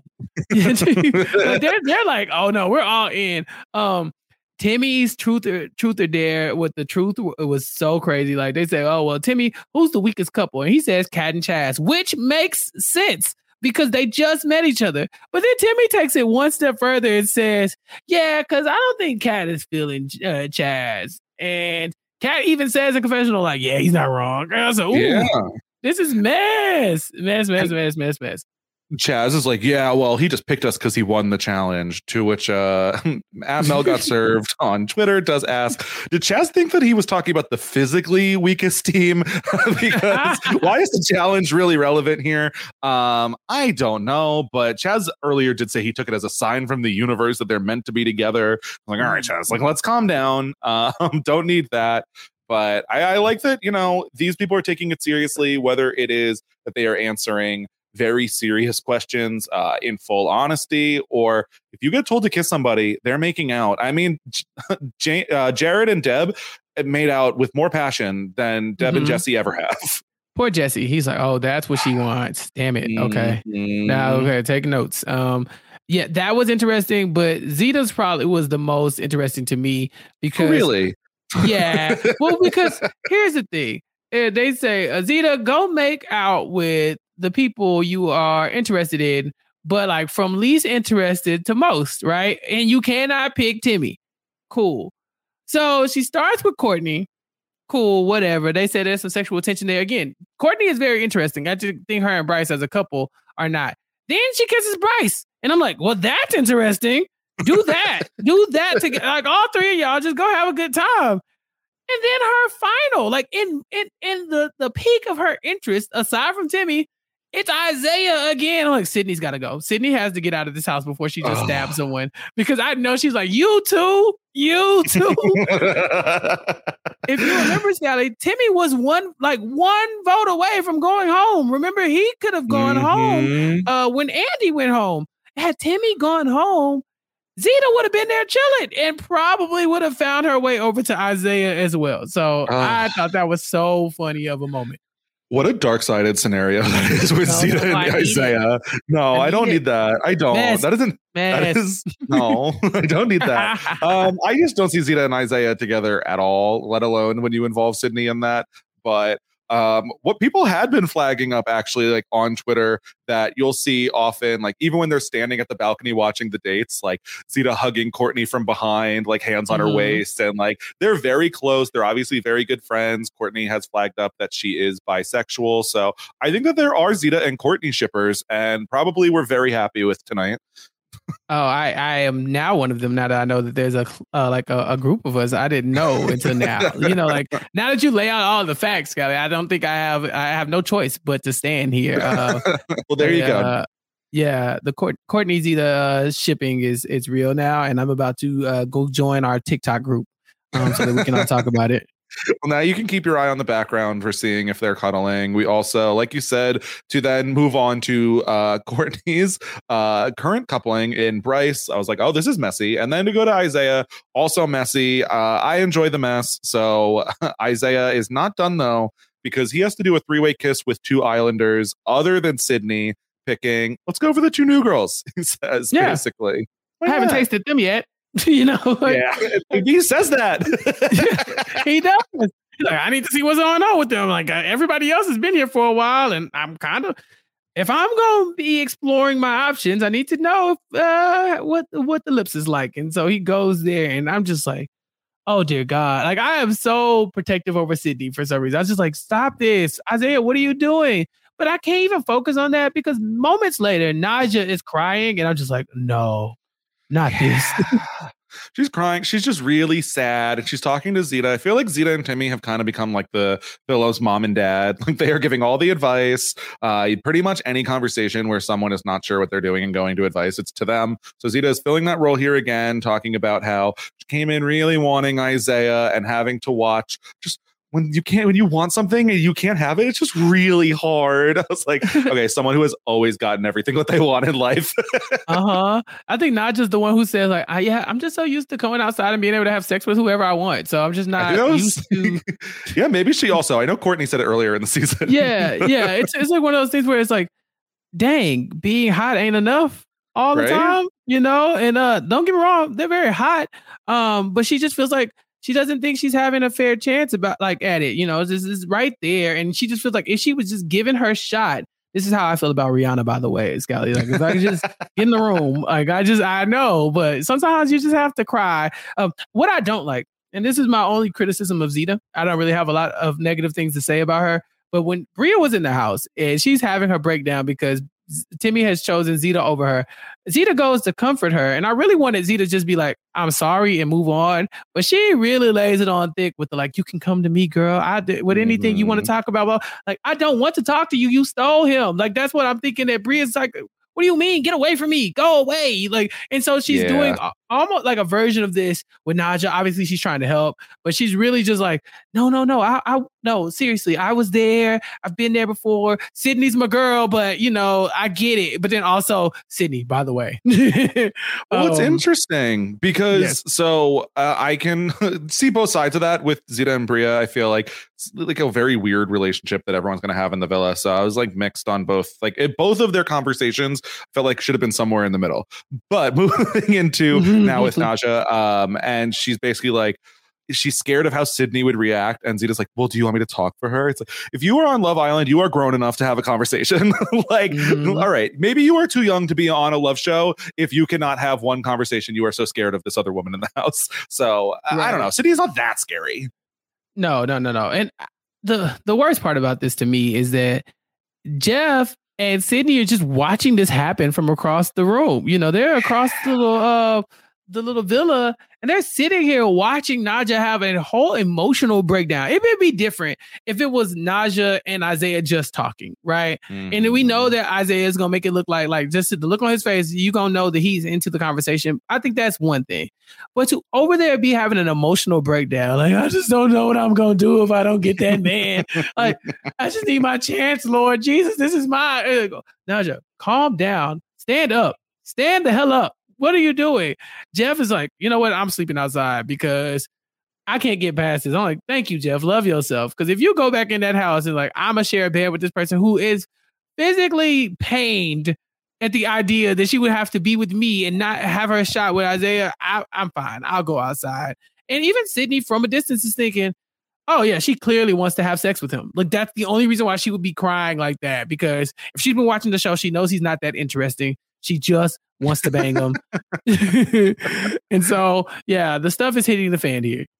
like, they're they're like, oh no, we're all in. Um, Timmy's truth or truth or dare with the truth it was so crazy. Like they say, oh well, Timmy, who's the weakest couple? And he says Kat and Chaz, which makes sense because they just met each other. But then Timmy takes it one step further and says, yeah, because I don't think Kat is feeling uh, Chaz. And Kat even says in confessional, like, yeah, he's not wrong. And I was like, ooh, Yeah. this is mess, mess, mess, mess, mess, mess. Chaz is like, yeah, well, he just picked us because he won the challenge. To which uh, Mel got served on Twitter does ask, did Chaz think that he was talking about the physically weakest team? Because why is the challenge really relevant here? Um, I don't know, but Chaz earlier did say he took it as a sign from the universe that they're meant to be together. I'm like, all right, Chaz, like, let's calm down. Um, don't need that. But I, I like that, you know, these people are taking it seriously, whether it is that they are answering very serious questions uh, in full honesty, or if you get told to kiss somebody, they're making out. I mean, J- uh, Jared and Deb made out with more passion than Deb Mhm. and Jesse ever have. Poor Jesse. He's like, oh, that's what she wants. Damn it. Okay. Now, okay, take notes. Um, yeah, that was interesting, but Zeta's probably was the most interesting to me because Really? yeah. Well, because here's the thing. Uh, They say, uh, Zeta, go make out with the people you are interested in, but like from least interested to most, right? And you cannot pick Timmy. Cool. So she starts with Courtney. Cool, whatever. They say there's some sexual tension there. Again, Courtney is very interesting. I just think her and Bryce as a couple are not. Then she kisses Bryce. And I'm like, well, that's interesting. Do that. Do that together. Like all three of y'all just go have a good time. And then her final, like in in in the, the peak of her interest, aside from Timmy, it's Isaiah again. I'm like, Sydney's got to go. Sydney has to get out of this house before she just stabs someone. Because I know she's like, you too, you too. If you remember, Sally, Timmy was one like one vote away from going home. Remember, he could have gone Mhm. home uh, when Andy went home. Had Timmy gone home, Zeta would have been there chilling and probably would have found her way over to Isaiah as well. So I thought that was so funny of a moment. What a dark-sided scenario that is with No, Zeta no, I and need Isaiah. No, I I, don't need need it. that. I don't. Mess. That isn't. That Mess. is no. I don't need that. Um, I just don't see Zeta and Isaiah together at all. Let alone when you involve Sydney in that. But um, what people had been flagging up actually, like on Twitter, that you'll see often, like even when they're standing at the balcony watching the dates, like Zeta hugging Courtney from behind, like hands on Mhm. her waist, and like they're very close. They're obviously very good friends. Courtney has flagged up that she is bisexual, so I think that there are Zeta and Courtney shippers, and probably we're very happy with tonight. Oh, I, I am now one of them. Now that I know that there's a uh, like a, a group of us, I didn't know until now. You know, like now that you lay out all the facts, Scally, I don't think I have I have no choice but to stand here. Uh, well, there you uh, go. Yeah, the Court, Courtney Zeta uh, shipping is is real now, and I'm about to uh, go join our TikTok group um, so that we can all talk about it. Well, now you can keep your eye on the background for seeing if they're cuddling. We also, like you said, to then move on to uh, Courtney's uh, current coupling in Bryce. I was like, oh, this is messy. And then to go to Isaiah, also messy. Uh, I enjoy the mess. So Isaiah is not done, though, because he has to do a three-way kiss with two Islanders other than Sydney, picking, let's go for the two new girls, he says, yeah. basically. Why I haven't not? tasted them yet. You know, like, yeah, he says that. He does. He's like, I need to see what's going on with them. Like, uh, everybody else has been here for a while, and I'm kind of, if I'm going to be exploring my options, I need to know if, uh, what what the lips is like. And so he goes there, and I'm just like, oh dear God! Like, I am so protective over Sydney for some reason. I was just like, stop this, Isaiah. What are you doing? But I can't even focus on that because moments later, Naja is crying, and I'm just like, no. Not this. She's crying. She's just really sad. And she's talking to Zeta. I feel like Zeta and Timmy have kind of become like the Phil's mom and dad. Like they are giving all the advice. Uh, pretty much any conversation where someone is not sure what they're doing and going to advice, it's to them. So Zeta is filling that role here again, talking about how she came in really wanting Isaiah and having to watch just when you can't, when you want something and you can't have it, it's just really hard. I was like, okay, someone who has always gotten everything what they want in life. uh-huh. I think Naja's the one who says like, I, yeah, I'm just so used to going outside and being able to have sex with whoever I want. So I'm just not used to. Yeah, maybe she also, I know Courtney said it earlier in the season. yeah. Yeah. It's, it's like one of those things where it's like, dang, being hot ain't enough all the right? time, you know? And uh, don't get me wrong, they're very hot. Um, but she just feels like, she doesn't think she's having a fair chance about like at it, you know, this is right there. And she just feels like if she was just given her shot, this is how I feel about Rihanna, by the way, Scally. Like if I could just get in the room, like I just, I know, but sometimes you just have to cry. Um, what I don't like, and this is my only criticism of Zeta, I don't really have a lot of negative things to say about her, but when Bria was in the house and she's having her breakdown because Timmy has chosen Zeta over her, Zeta goes to comfort her. And I really wanted Zeta to just be like, I'm sorry and move on. But she really lays it on thick with the like, you can come to me, girl. I did with anything mm-hmm. you want to talk about. Well, like, I don't want to talk to you. You stole him. Like, that's what I'm thinking that Bria's like, what do you mean? Get away from me. Go away. Like, and so she's yeah. doing a, almost like a version of this with Naja. Obviously, she's trying to help, but she's really just like, no, no, no. I, I, no, seriously. I was there. I've been there before. Sydney's my girl, but you know, I get it. But then also Sydney, by the way. Well, it's um, interesting because yes. so uh, I can see both sides of that with Zeta and Bria. I feel like it's like a very weird relationship that everyone's going to have in the villa. So I was like mixed on both, like it, both of their conversations felt like should have been somewhere in the middle. But moving into now with Naja, um, and she's basically like, she's scared of how Sydney would react. And Zeta's like, well, do you want me to talk for her? It's like, if you are on Love Island, you are grown enough to have a conversation. Like, mm-hmm. all right, maybe you are too young to be on a love show. If you cannot have one conversation, you are so scared of this other woman in the house. So right. I don't know. Sydney's not that scary. No, no, no, no. And the, the worst part about this to me is that Jeff and Sydney are just watching this happen from across the room. You know, they're across the little, uh, the little villa, and they're sitting here watching Naja have a whole emotional breakdown. It would be different if it was Naja and Isaiah just talking, right? Mm-hmm. And then we know that Isaiah is going to make it look like, like just the look on his face, you're going to know that he's into the conversation. I think that's one thing. But to over there be having an emotional breakdown, like, I just don't know what I'm going to do if I don't get that man. Like, I just need my chance, Lord Jesus. This is my... Naja, calm down. Stand up. Stand the hell up. What are you doing? Jeff is like, you know what? I'm sleeping outside because I can't get past this. I'm like, thank you, Jeff. Love yourself. Because if you go back in that house and like, I'm going to share a bed with this person who is physically pained at the idea that she would have to be with me and not have her shot with Isaiah, I, I'm fine. I'll go outside. And even Sydney from a distance is thinking, oh, yeah, she clearly wants to have sex with him. Like, that's the only reason why she would be crying like that. Because if she's been watching the show, she knows he's not that interesting. She just wants to bang him. And so, yeah, the stuff is hitting the fan here.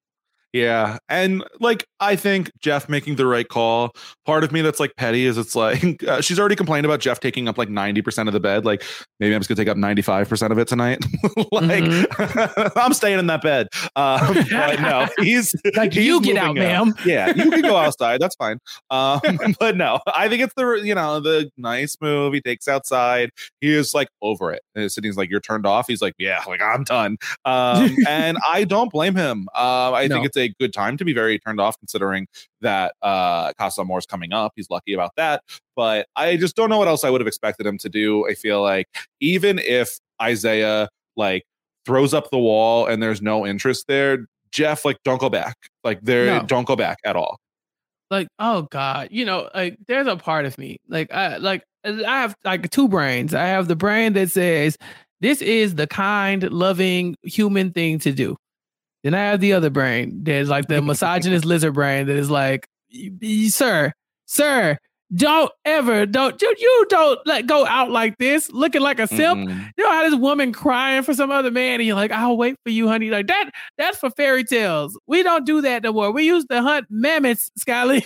Yeah. And like, I think Jeff making the right call. Part of me that's like petty is it's like, uh, she's already complained about Jeff taking up like ninety percent of the bed. Like, maybe I'm just gonna take up ninety-five percent of it tonight. Like, mm-hmm. I'm staying in that bed. Um, but no, he's like, he's you get out, ma'am. Yeah, you can go outside. That's fine. Um, but no, I think it's the, you know, the nice move. He takes outside. He is like over it. And Sydney's like, you're turned off. He's like, yeah, like I'm done. Um, and I don't blame him. Um, I no. think it's a good time to be very turned off, considering that uh Casa Amor's coming up. He's lucky about that, but I just don't know what else I would have expected him to do. I feel like even if Isaiah like throws up the wall and there's no interest there, Jeff, like, don't go back. Like, there, no. don't go back at all. Like, oh God, you know, like there's a part of me, like I like I have like two brains. I have the brain that says this is the kind, loving human thing to do. Then I have the other brain. There's like the misogynist lizard brain that is like, sir, sir, don't ever, don't you, you don't let go out like this, looking like a simp. Mm-mm. You know how this woman crying for some other man, and you're like, I'll wait for you, honey. Like that, that's for fairy tales. We don't do that no more. We used to hunt mammoths, Scully.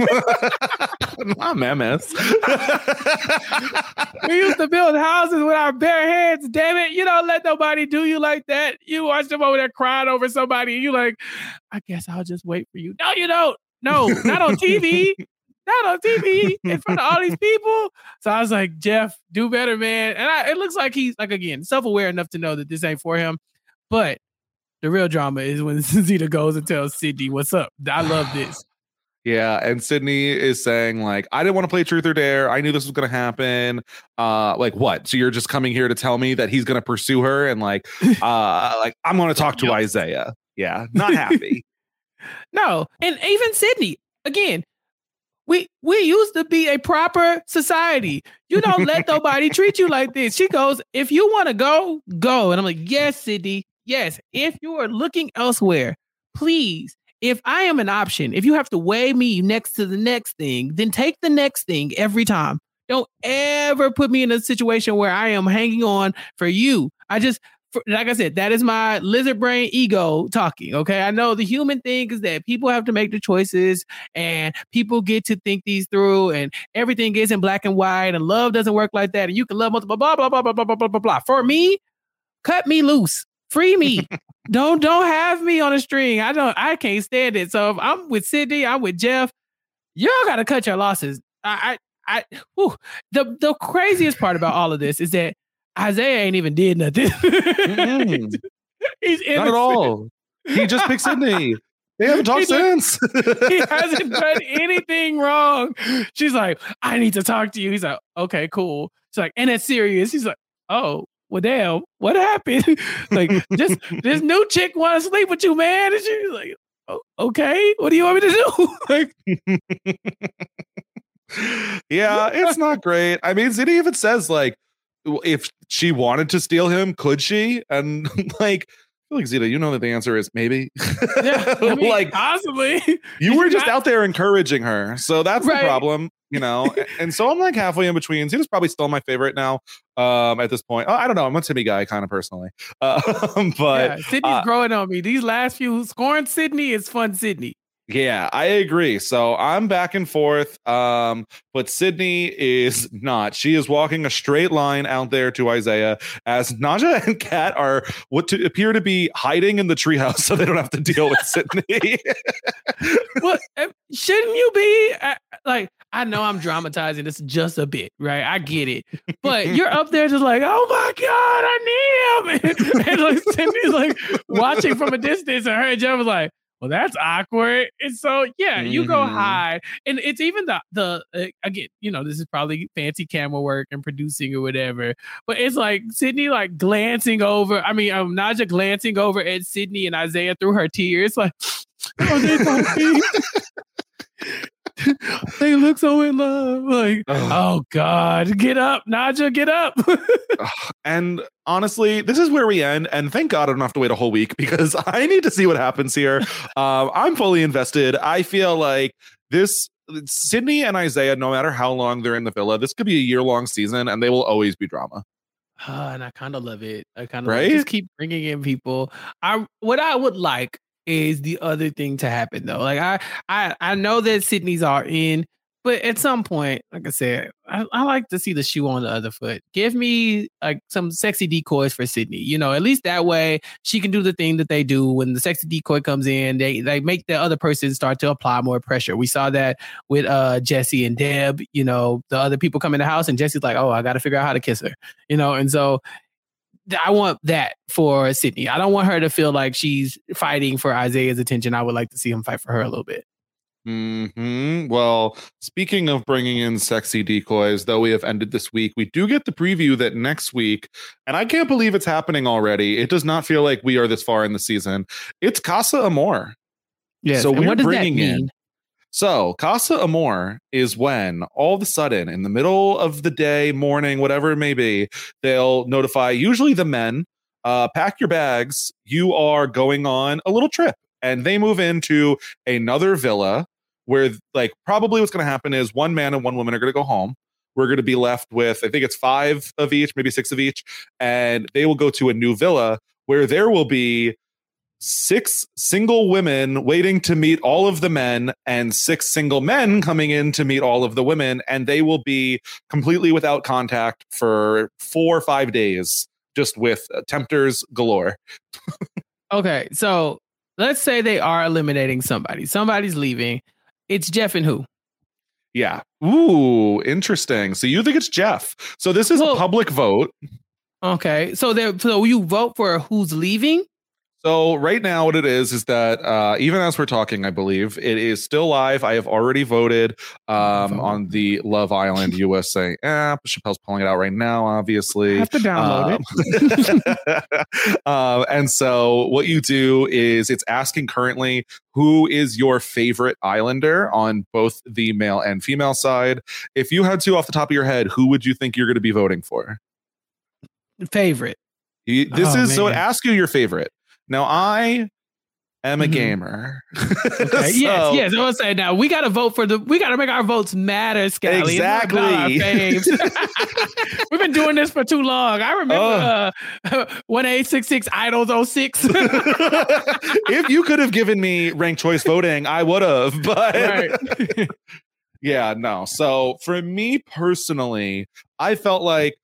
Not mammoths. We used to build houses with our bare hands. Damn it! You don't let nobody do you like that. You watch them over there crying over somebody, and you like, I guess I'll just wait for you. No, you don't. No, not on T V. Not on T V in front of all these people. So I was like, Jeff, do better, man. And I, it looks like he's, like, again, self-aware enough to know that this ain't for him. But the real drama is when Zeta goes and tells Sydney, what's up? I love this. Yeah, and Sydney is saying, like, I didn't want to play Truth or Dare. I knew this was going to happen. Uh, like, what? So you're just coming here to tell me that he's going to pursue her? And, like, uh, like I'm going to talk to yep. Isaiah. Yeah, not happy. No, and even Sydney, again, We we used to be a proper society. You don't let nobody treat you like this. She goes, if you want to go, go. And I'm like, yes, Sydney. Yes. If you are looking elsewhere, please, if I am an option, if you have to weigh me next to the next thing, then take the next thing every time. Don't ever put me in a situation where I am hanging on for you. I just, for, like I said, that is my lizard brain ego talking. Okay. I know the human thing is that people have to make the choices and people get to think these through and everything is in black and white and love doesn't work like that. And you can love multiple, blah, blah, blah, blah, blah, blah, blah, blah, blah. For me, cut me loose. Free me. don't, don't have me on a string. I don't, I can't stand it. So if I'm with Sydney, I'm with Jeff, y'all got to cut your losses. I, I, I, whew. the, the craziest part about all of this is that Isaiah ain't even did nothing. mm. He's innocent. Not at all. He just picked Sydney. They haven't talked since. He hasn't done anything wrong. She's like, I need to talk to you. He's like, okay, cool. She's like, and it's serious. He's like, oh, well, damn, what happened? Like, just this new chick want to sleep with you, man. And she's like, oh, okay, what do you want me to do? Like, yeah, it's not great. I mean, Sydney even says, like, if she wanted to steal him, could she? And like, I feel like Zeta, you know that the answer is maybe. Yeah, I mean, like possibly. You were just out there encouraging her, so that's right. The problem, you know. And so I'm like halfway in between. Zeta's probably still my favorite now. Um, at this point, oh, I don't know. I'm a Timmy guy, kind of personally. Uh, but yeah, Sydney's uh, growing on me. These last few scoring Sydney is fun, Sydney. Yeah, I agree. So I'm back and forth. Um, but Sydney is not. She is walking a straight line out there to Isaiah as Naja and Kat are what to appear to be hiding in the treehouse so they don't have to deal with Sydney. Well, shouldn't you be uh, like, I know I'm dramatizing this just a bit, right? I get it. But you're up there just like, oh my God, I need him. And, and like Sydney's like watching from a distance and her and Jeff was like, well, that's awkward. And so, yeah, you mm-hmm. go hide. And it's even the, the uh, again, you know, this is probably fancy camera work and producing or whatever. But it's like Sydney, like glancing over. I mean, um, Naja glancing over at Sydney and Isaiah through her tears. Like, oh, they talking. They look so in love. Like, oh. oh God, get up, Naja, get up. And honestly, this is where we end. And thank God I don't have to wait a whole week because I need to see what happens here. um, I'm fully invested. I feel like this Sydney and Isaiah, no matter how long they're in the villa, this could be a year long season and they will always be drama. Uh, and I kind of love it. I kind of right? like, just keep bringing in people. I what I would like is the other thing to happen though. Like I, I, I know that Sydney's are in, but at some point, like I said, I, I like to see the shoe on the other foot. Give me like some sexy decoys for Sydney. You know, at least that way she can do the thing that they do when the sexy decoy comes in. They they make the other person start to apply more pressure. We saw that with uh, Jesse and Deb. You know, the other people come in the house and Jesse's like, "Oh, I got to figure out how to kiss her." You know, and so I want that for Sydney. I don't want her to feel like she's fighting for Isaiah's attention. I would like to see him fight for her a little bit. Hmm. Well, speaking of bringing in sexy decoys, though we have ended this week, we do get the preview that next week, and I can't believe it's happening already. It does not feel like we are this far in the season. It's Casa Amor. Yes. So and we're what does bringing that mean? in. So Casa Amor is when all of a sudden, in the middle of the day, morning, whatever it may be, they'll notify usually the men, uh, pack your bags. You are going on a little trip, and they move into another villa. Where like probably what's going to happen is one man and one woman are going to go home. We're going to be left with, I think it's five of each, maybe six of each. And they will go to a new villa where there will be six single women waiting to meet all of the men and six single men coming in to meet all of the women. And they will be completely without contact for four or five days, just with tempters galore. Okay. So let's say they are eliminating somebody. Somebody's leaving. It's Jeff and who? Yeah. Ooh, interesting. So you think it's Jeff. So this is well, a public vote. Okay. So there, so you vote for who's leaving? So right now what it is is that uh, even as we're talking, I believe it is still live. I have already voted um, on the Love Island U S A app. Chappelle's pulling it out right now, obviously. I have to download um, it. uh, and so what you do is it's asking currently who is your favorite Islander on both the male and female side. If you had to off the top of your head, who would you think you're going to be voting for? Favorite. You, this oh, is man. so it asks you your favorite. Now, I am a mm-hmm. gamer. Okay. so, yes, yes. I was saying now we got to vote for the. We got to make our votes matter, Scally. Exactly. We've been doing this for too long. I remember uh, one eight six six idols oh six. If you could have given me ranked choice voting, I would have. But right. yeah, no. So for me personally, I felt like.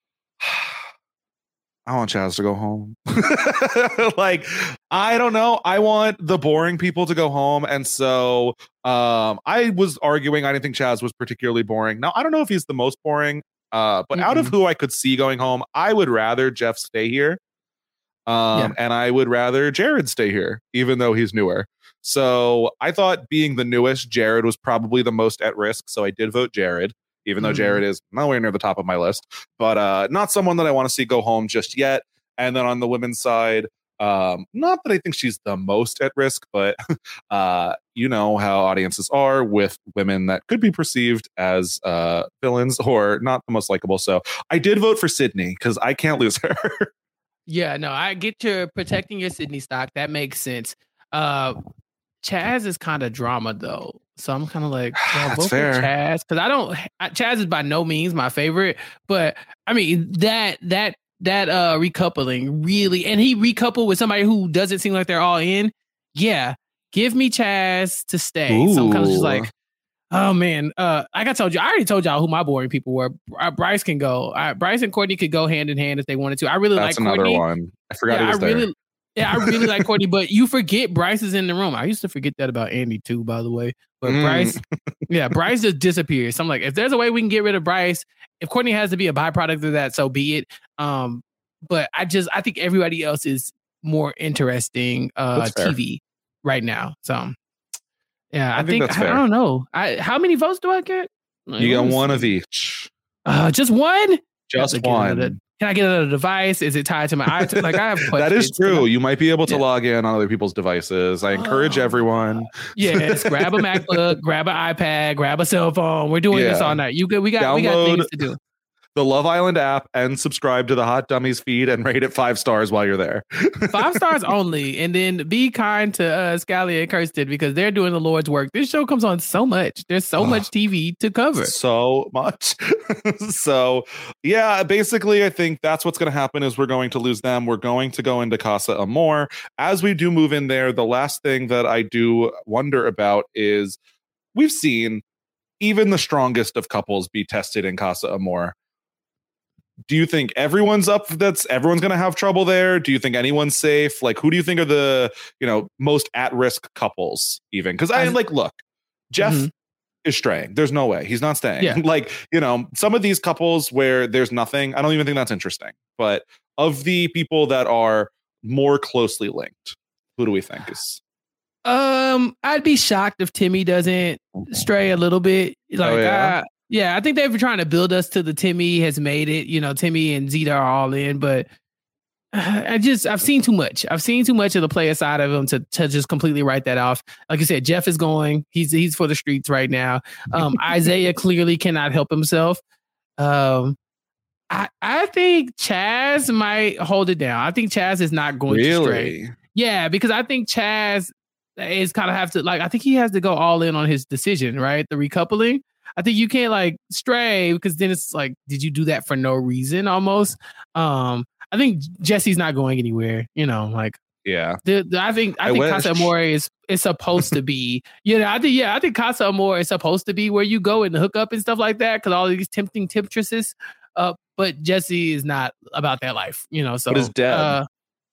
I want Chaz to go home. Like, I don't know. I want the boring people to go home. And so um, I was arguing I didn't think Chaz was particularly boring. Now, I don't know if he's the most boring, uh, but mm-hmm. out of who I could see going home, I would rather Jeff stay here. Um, yeah. And I would rather Jared stay here, even though he's newer. So I thought being the newest, Jared was probably the most at risk. So I did vote Jared. Even though mm-hmm. Jared is nowhere near the top of my list, but uh, not someone that I want to see go home just yet. And then on the women's side, um, not that I think she's the most at risk, but uh, you know how audiences are with women that could be perceived as uh, villains or not the most likable. So I did vote for Sydney because I can't lose her. Yeah, no, I get your protecting your Sydney stock. That makes sense. Uh, Chaz is kind of drama though. So I'm kind of like, well, that's vote fair. for Chaz because I don't. Chaz is by no means my favorite, but I mean that that that uh recoupling really, and he recoupled with somebody who doesn't seem like they're all in. Yeah, give me Chaz to stay. Ooh. So I'm kind of just like, oh man, uh, like I told you, I already told y'all who my boring people were. Uh, Bryce can go. Uh, Bryce and Courtney could go hand in hand if they wanted to. I really that's like another Courtney. one. I forgot yeah, he was I there. really, Yeah, I really like Courtney, but you forget Bryce is in the room. I used to forget that about Andy too, by the way. But mm. Bryce, yeah, Bryce just disappears. So I'm like, if there's a way we can get rid of Bryce, if Courtney has to be a byproduct of that, so be it. Um, but I just, I think everybody else is more interesting uh, T V right now. So yeah, I, I think, think I, I don't know. I how many votes do I get? You get one of each. Uh, just one? Just one. Can I get another device? Is it tied to my iTunes? Like I have that is true. You might be able to yeah. log in on other people's devices. I encourage oh, everyone. Yes, grab a MacBook, grab an iPad, grab a cell phone. We're doing yeah. this all night. You good? We got download, we got things to do. the Love Island app and subscribe to the Hot Dummies feed and rate it five stars while you're there. Five stars only. And then be kind to uh, Scally and Kirsten because they're doing the Lord's work. This show comes on so much. There's so oh, much T V to cover. So much. So, yeah, basically, I think that's what's going to happen is we're going to lose them. We're going to go into Casa Amor. As we do move in there, the last thing that I do wonder about is we've seen even the strongest of couples be tested in Casa Amor. Do you think everyone's up? That's everyone's going to have trouble there. Do you think anyone's safe? Like, who do you think are the, you know, most at risk couples even? Because I like, look, Jeff mm-hmm. is straying. There's no way he's not staying. Yeah. Like, you know, some of these couples where there's nothing, I don't even think that's interesting. But of the people that are more closely linked, who do we think is? Um, I'd be shocked if Timmy doesn't stray a little bit. Like, oh, yeah? I, yeah, I think they've been trying to build us to the Timmy has made it. You know, Timmy and Zeta are all in, but I just I've seen too much. I've seen too much of the player side of him to to just completely write that off. Like you said, Jeff is going. He's he's for the streets right now. Um, Isaiah clearly cannot help himself. Um, I I think Chaz might hold it down. I think Chaz is not going really? to stray. Yeah, because I think Chaz is kind of have to like. I think he has to go all in on his decision, right? The recoupling. I think you can't like stray because then it's like, did you do that for no reason almost? Um, I think Jesse's not going anywhere, you know, like, yeah, the, the, I think, I, I think wish. Casa Amor is, is supposed to be, you know, I think, yeah, I think Casa Amor is supposed to be where you go and hook up and stuff like that. Cause all these tempting temptresses, uh, but Jesse is not about that life, you know, so. What is Deb? Uh,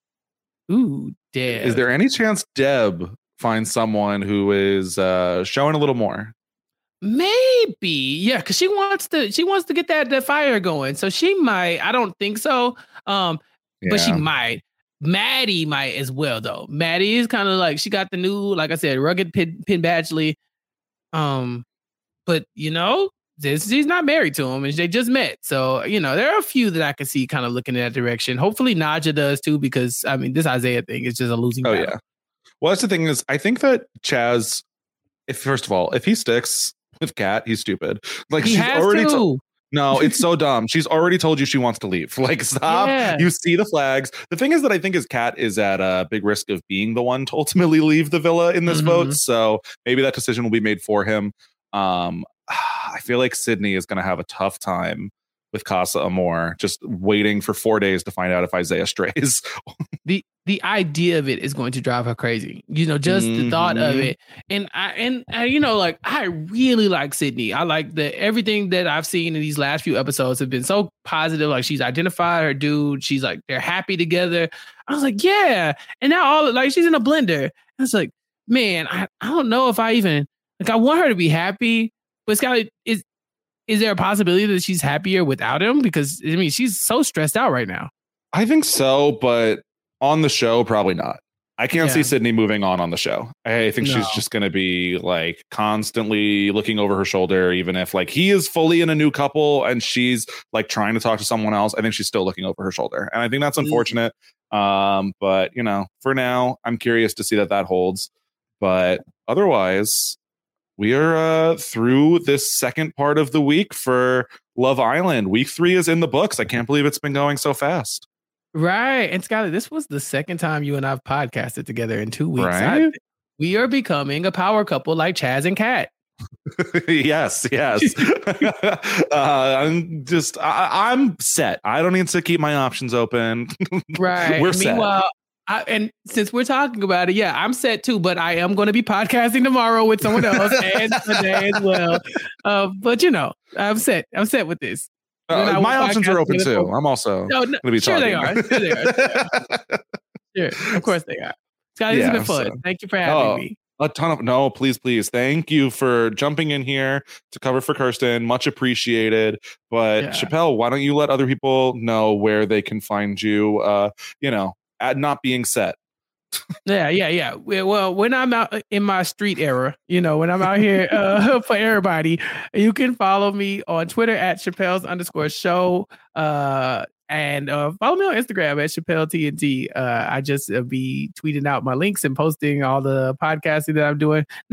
ooh, Deb. Is there any chance Deb finds someone who is uh, showing a little more? Maybe, yeah, because she wants to. She wants to get that that fire going. So she might. I don't think so. Um, yeah. But she might. Maddie might as well, though. Maddie is kind of like she got the new, like I said, rugged Penn, Penn Badgley. Um, but you know, this she's not married to him, and they just met. So you know, there are a few that I can see kind of looking in that direction. Hopefully, Naja does too, because I mean, this Isaiah thing is just a losing. Oh battle. yeah. Well, that's the thing is, I think that Chaz, if first of all, if he sticks with Kat, he's stupid. Like he she's already to. told. No, it's so dumb. She's already told you she wants to leave. Like, stop. Yeah. You see the flags. The thing is that I think is Kat is at a big risk of being the one to ultimately leave the villa in this mm-hmm. vote. So maybe that decision will be made for him. Um, I feel like Sydney is going to have a tough time with Casa Amor, just waiting for four days to find out if Isaiah strays. the The idea of it is going to drive her crazy. You know, just mm-hmm. the thought of it. And I and uh, you know, like I really like Sydney. I like the everything that I've seen in these last few episodes have been so positive. Like she's identified her dude. She's like they're happy together. I was like, yeah. And now all like she's in a blender. And it's like, man, I, I don't know if I even like I want her to be happy, but it's got is is there a possibility that she's happier without him? Because I mean, she's so stressed out right now. I think so, but on the show, probably not. I can't Yeah. see Sydney moving on on the show. I think No. she's just going to be like constantly looking over her shoulder, even if like he is fully in a new couple and she's like trying to talk to someone else. I think she's still looking over her shoulder. And I think that's unfortunate. Um, but, you know, for now, I'm curious to see that that holds. But otherwise, we are uh, through this second part of the week for Love Island. Week three is in the books. I can't believe it's been going so fast. Right. And Skylar, this was the second time you and I've podcasted together in two weeks. Right? I- we are becoming a power couple like Chaz and Kat. yes, yes. uh, I'm just, I, I'm set. I don't need to keep my options open. Right. We're and set. meanwhile, I, and since we're talking about it, yeah, I'm set too, but I am going to be podcasting tomorrow with someone else and today as well. Uh, but you know, I'm set. I'm set with this. Uh, my options are open too. I'm also no, no, going to be sure talking. They are. Sure they are. Sure, of course they are. Scott, this Yeah, has been fun. so- Thank you for having Oh, me. A ton of no, please, please. Thank you for jumping in here to cover for Kirsten. Much appreciated. But Yeah. Chappelle, why don't you let other people know where they can find you? Uh, you know, at not being set. Yeah, yeah, yeah. We- Well, when I'm out in my street era, you know, when I'm out here uh, for everybody, you can follow me on Twitter at Chappelle's underscore show. Uh, and uh, follow me on Instagram at Chappelle T N T. Uh, I just uh, be tweeting out my links and posting all the podcasting that I'm doing. Not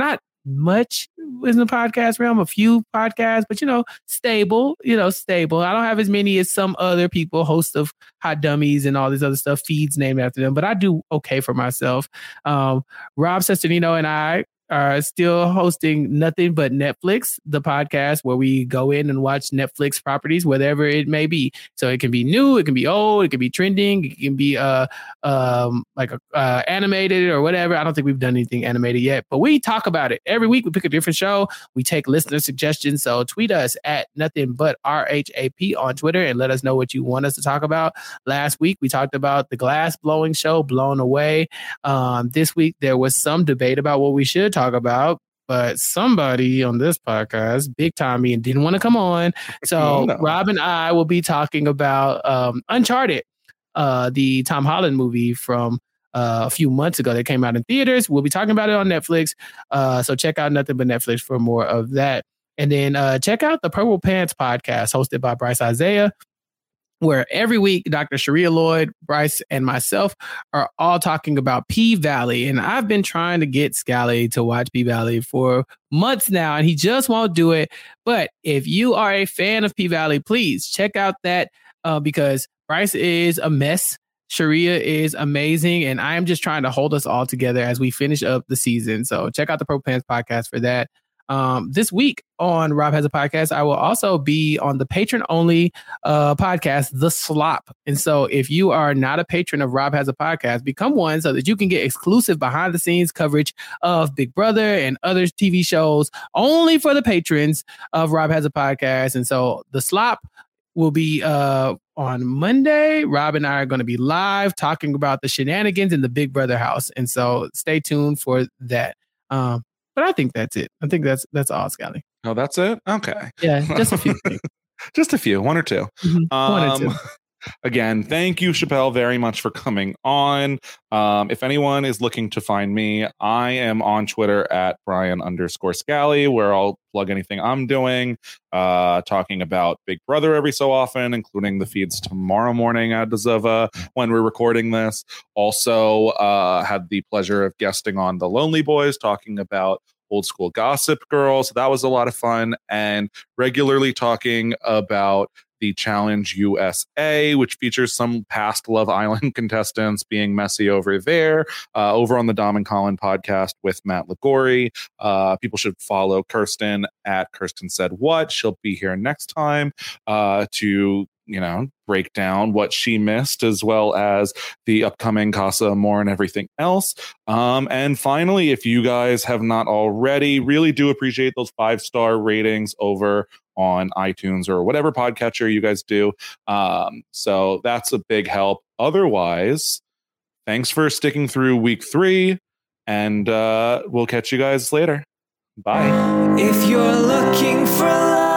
much in the podcast realm, a few podcasts, but, you know, stable, you know, stable. I don't have as many as some other people, hosts of Hot Dummies and all this other stuff, feeds named after them, but I do okay for myself. Um, Rob Cesternino and I are still hosting Nothing But Netflix, the podcast where we go in and watch Netflix properties, whatever it may be. So it can be new, it can be old, it can be trending, it can be uh um like a, uh, animated or whatever. I don't think we've done anything animated yet, but we talk about it every week. We pick a different show. We take listener suggestions. So tweet us at Nothing But R H A P on Twitter and let us know what you want us to talk about. Last week we talked about the glass blowing show, Blown Away. Um, this week there was some debate about what we should talk about, but somebody on this podcast big time me and didn't want to come on. So no. Rob and I will be talking about um, Uncharted, uh, the Tom Holland movie from uh, a few months ago that came out in theaters. We'll be talking about it on Netflix. Uh, so check out Nothing But Netflix for more of that. And then uh, check out the Purple Pants podcast hosted by Bryce Isaiah, where every week Doctor Sharia Lloyd, Bryce, and myself are all talking about P-Valley. And I've been trying to get Scally to watch P-Valley for months now, and he just won't do it. But if you are a fan of P-Valley, please check out that uh, because Bryce is a mess. Sharia is amazing, and I am just trying to hold us all together as we finish up the season. So check out the Purple Pants podcast for that. Um, this week on Rob Has a Podcast, I will also be on the patron-only uh, podcast, The Slop. And so if you are not a patron of Rob Has a Podcast, become one so that you can get exclusive behind-the-scenes coverage of Big Brother and other T V shows only for the patrons of Rob Has a Podcast. And so The Slop will be uh, on Monday. Rob and I are going to be live talking about the shenanigans in the Big Brother house. And so stay tuned for that. Um, But I think that's it. I think that's that's all, Scally. Oh, that's it? Okay. Yeah, just a few things. Just a few, one or two. Mm-hmm. Um, one or two. Again, thank you, Chappelle, very much for coming on. Um, if anyone is looking to find me, I am on Twitter at Brian underscore Scally, where I'll plug anything I'm doing, uh, talking about Big Brother every so often, including the feeds tomorrow morning as of uh, when we're recording this. Also, uh, had the pleasure of guesting on The Lonely Boys, talking about old school Gossip Girl. So that was a lot of fun, and regularly talking about the Challenge U S A, which features some past Love Island contestants being messy over there, uh, over on the Dom and Colin podcast with Matt Ligori. Uh, people should follow Kirsten at Kirsten Said What. She'll be here next time uh, to, you know, break down what she missed, as well as the upcoming Casa Amor and everything else. Um, and finally, if you guys have not already, really do appreciate those five-star ratings over on iTunes or whatever podcatcher you guys do. Um, so that's a big help. Otherwise, thanks for sticking through week three, and uh, we'll catch you guys later. Bye. If you're looking for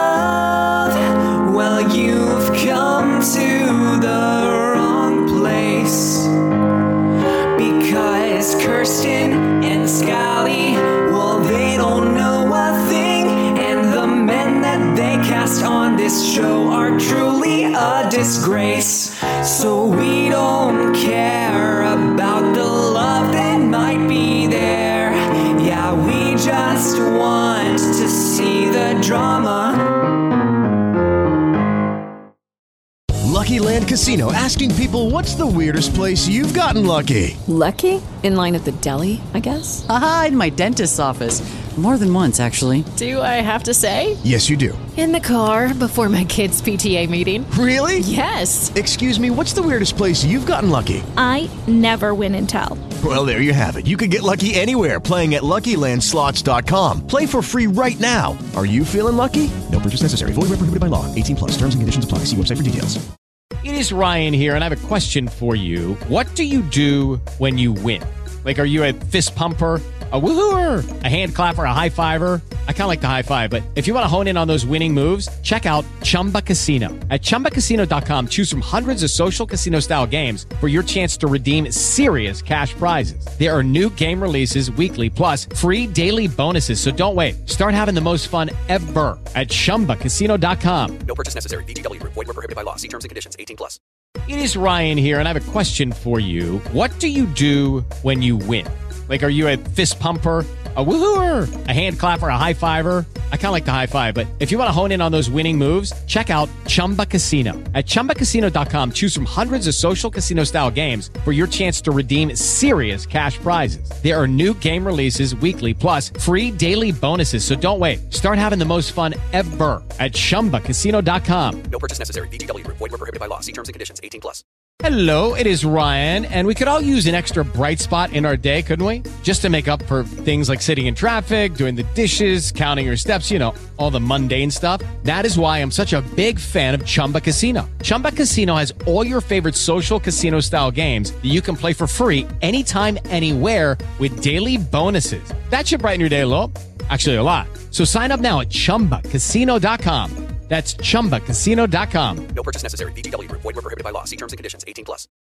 love, well, you've come to the wrong place. Because Kirsten and Scally, well, they don't know a thing. And the men that they cast on this show are truly a disgrace. So we don't care about the love that might be there. Yeah, we just want to see the drama. Lucky Land Casino, asking people, what's the weirdest place you've gotten lucky? Lucky? In line at the deli, I guess? Aha, in my dentist's office. More than once, actually. Do I have to say? Yes, you do. In the car before my kids' P T A meeting. Really? Yes. Excuse me, what's the weirdest place you've gotten lucky? I never win and tell. Well, there you have it. You can get lucky anywhere, playing at Lucky Land Slots dot com. Play for free right now. Are you feeling lucky? No purchase necessary. Void where prohibited by law. eighteen plus. Terms and conditions apply. See website for details. It is Ryan here, and I have a question for you. What do you do when you win? Like, are you a fist pumper, a woohooer, a hand clapper, a high fiver? I kind of like the high five, but if you want to hone in on those winning moves, check out Chumba Casino. At Chumba Casino dot com, choose from hundreds of social casino-style games for your chance to redeem serious cash prizes. There are new game releases weekly, plus free daily bonuses. So don't wait. Start having the most fun ever at Chumba Casino dot com. No purchase necessary. V G W. Void where prohibited by law. See terms and conditions. eighteen plus. It is Ryan here, and I have a question for you. What do you do when you win? Like, are you a fist pumper, A woohooer, a hand clapper, a high fiver. I kind of like the high five, but if you want to hone in on those winning moves, check out Chumba Casino. At chumba casino dot com, choose from hundreds of social casino style games for your chance to redeem serious cash prizes. There are new game releases weekly, plus free daily bonuses. So don't wait. Start having the most fun ever at chumba casino dot com. No purchase necessary. V G W. Void where prohibited by law. See terms and conditions. eighteen plus. Hello, it is Ryan, and we could all use an extra bright spot in our day, couldn't we? Just to make up for things like sitting in traffic, doing the dishes, counting your steps, you know, all the mundane stuff. That is why I'm such a big fan of Chumba Casino. Chumba Casino has all your favorite social casino-style games that you can play for free anytime, anywhere with daily bonuses. That should brighten your day a little. Actually, a lot. So sign up now at chumba casino dot com. That's chumba casino dot com. No purchase necessary. V G W. Void where prohibited by law. See terms and conditions. eighteen plus.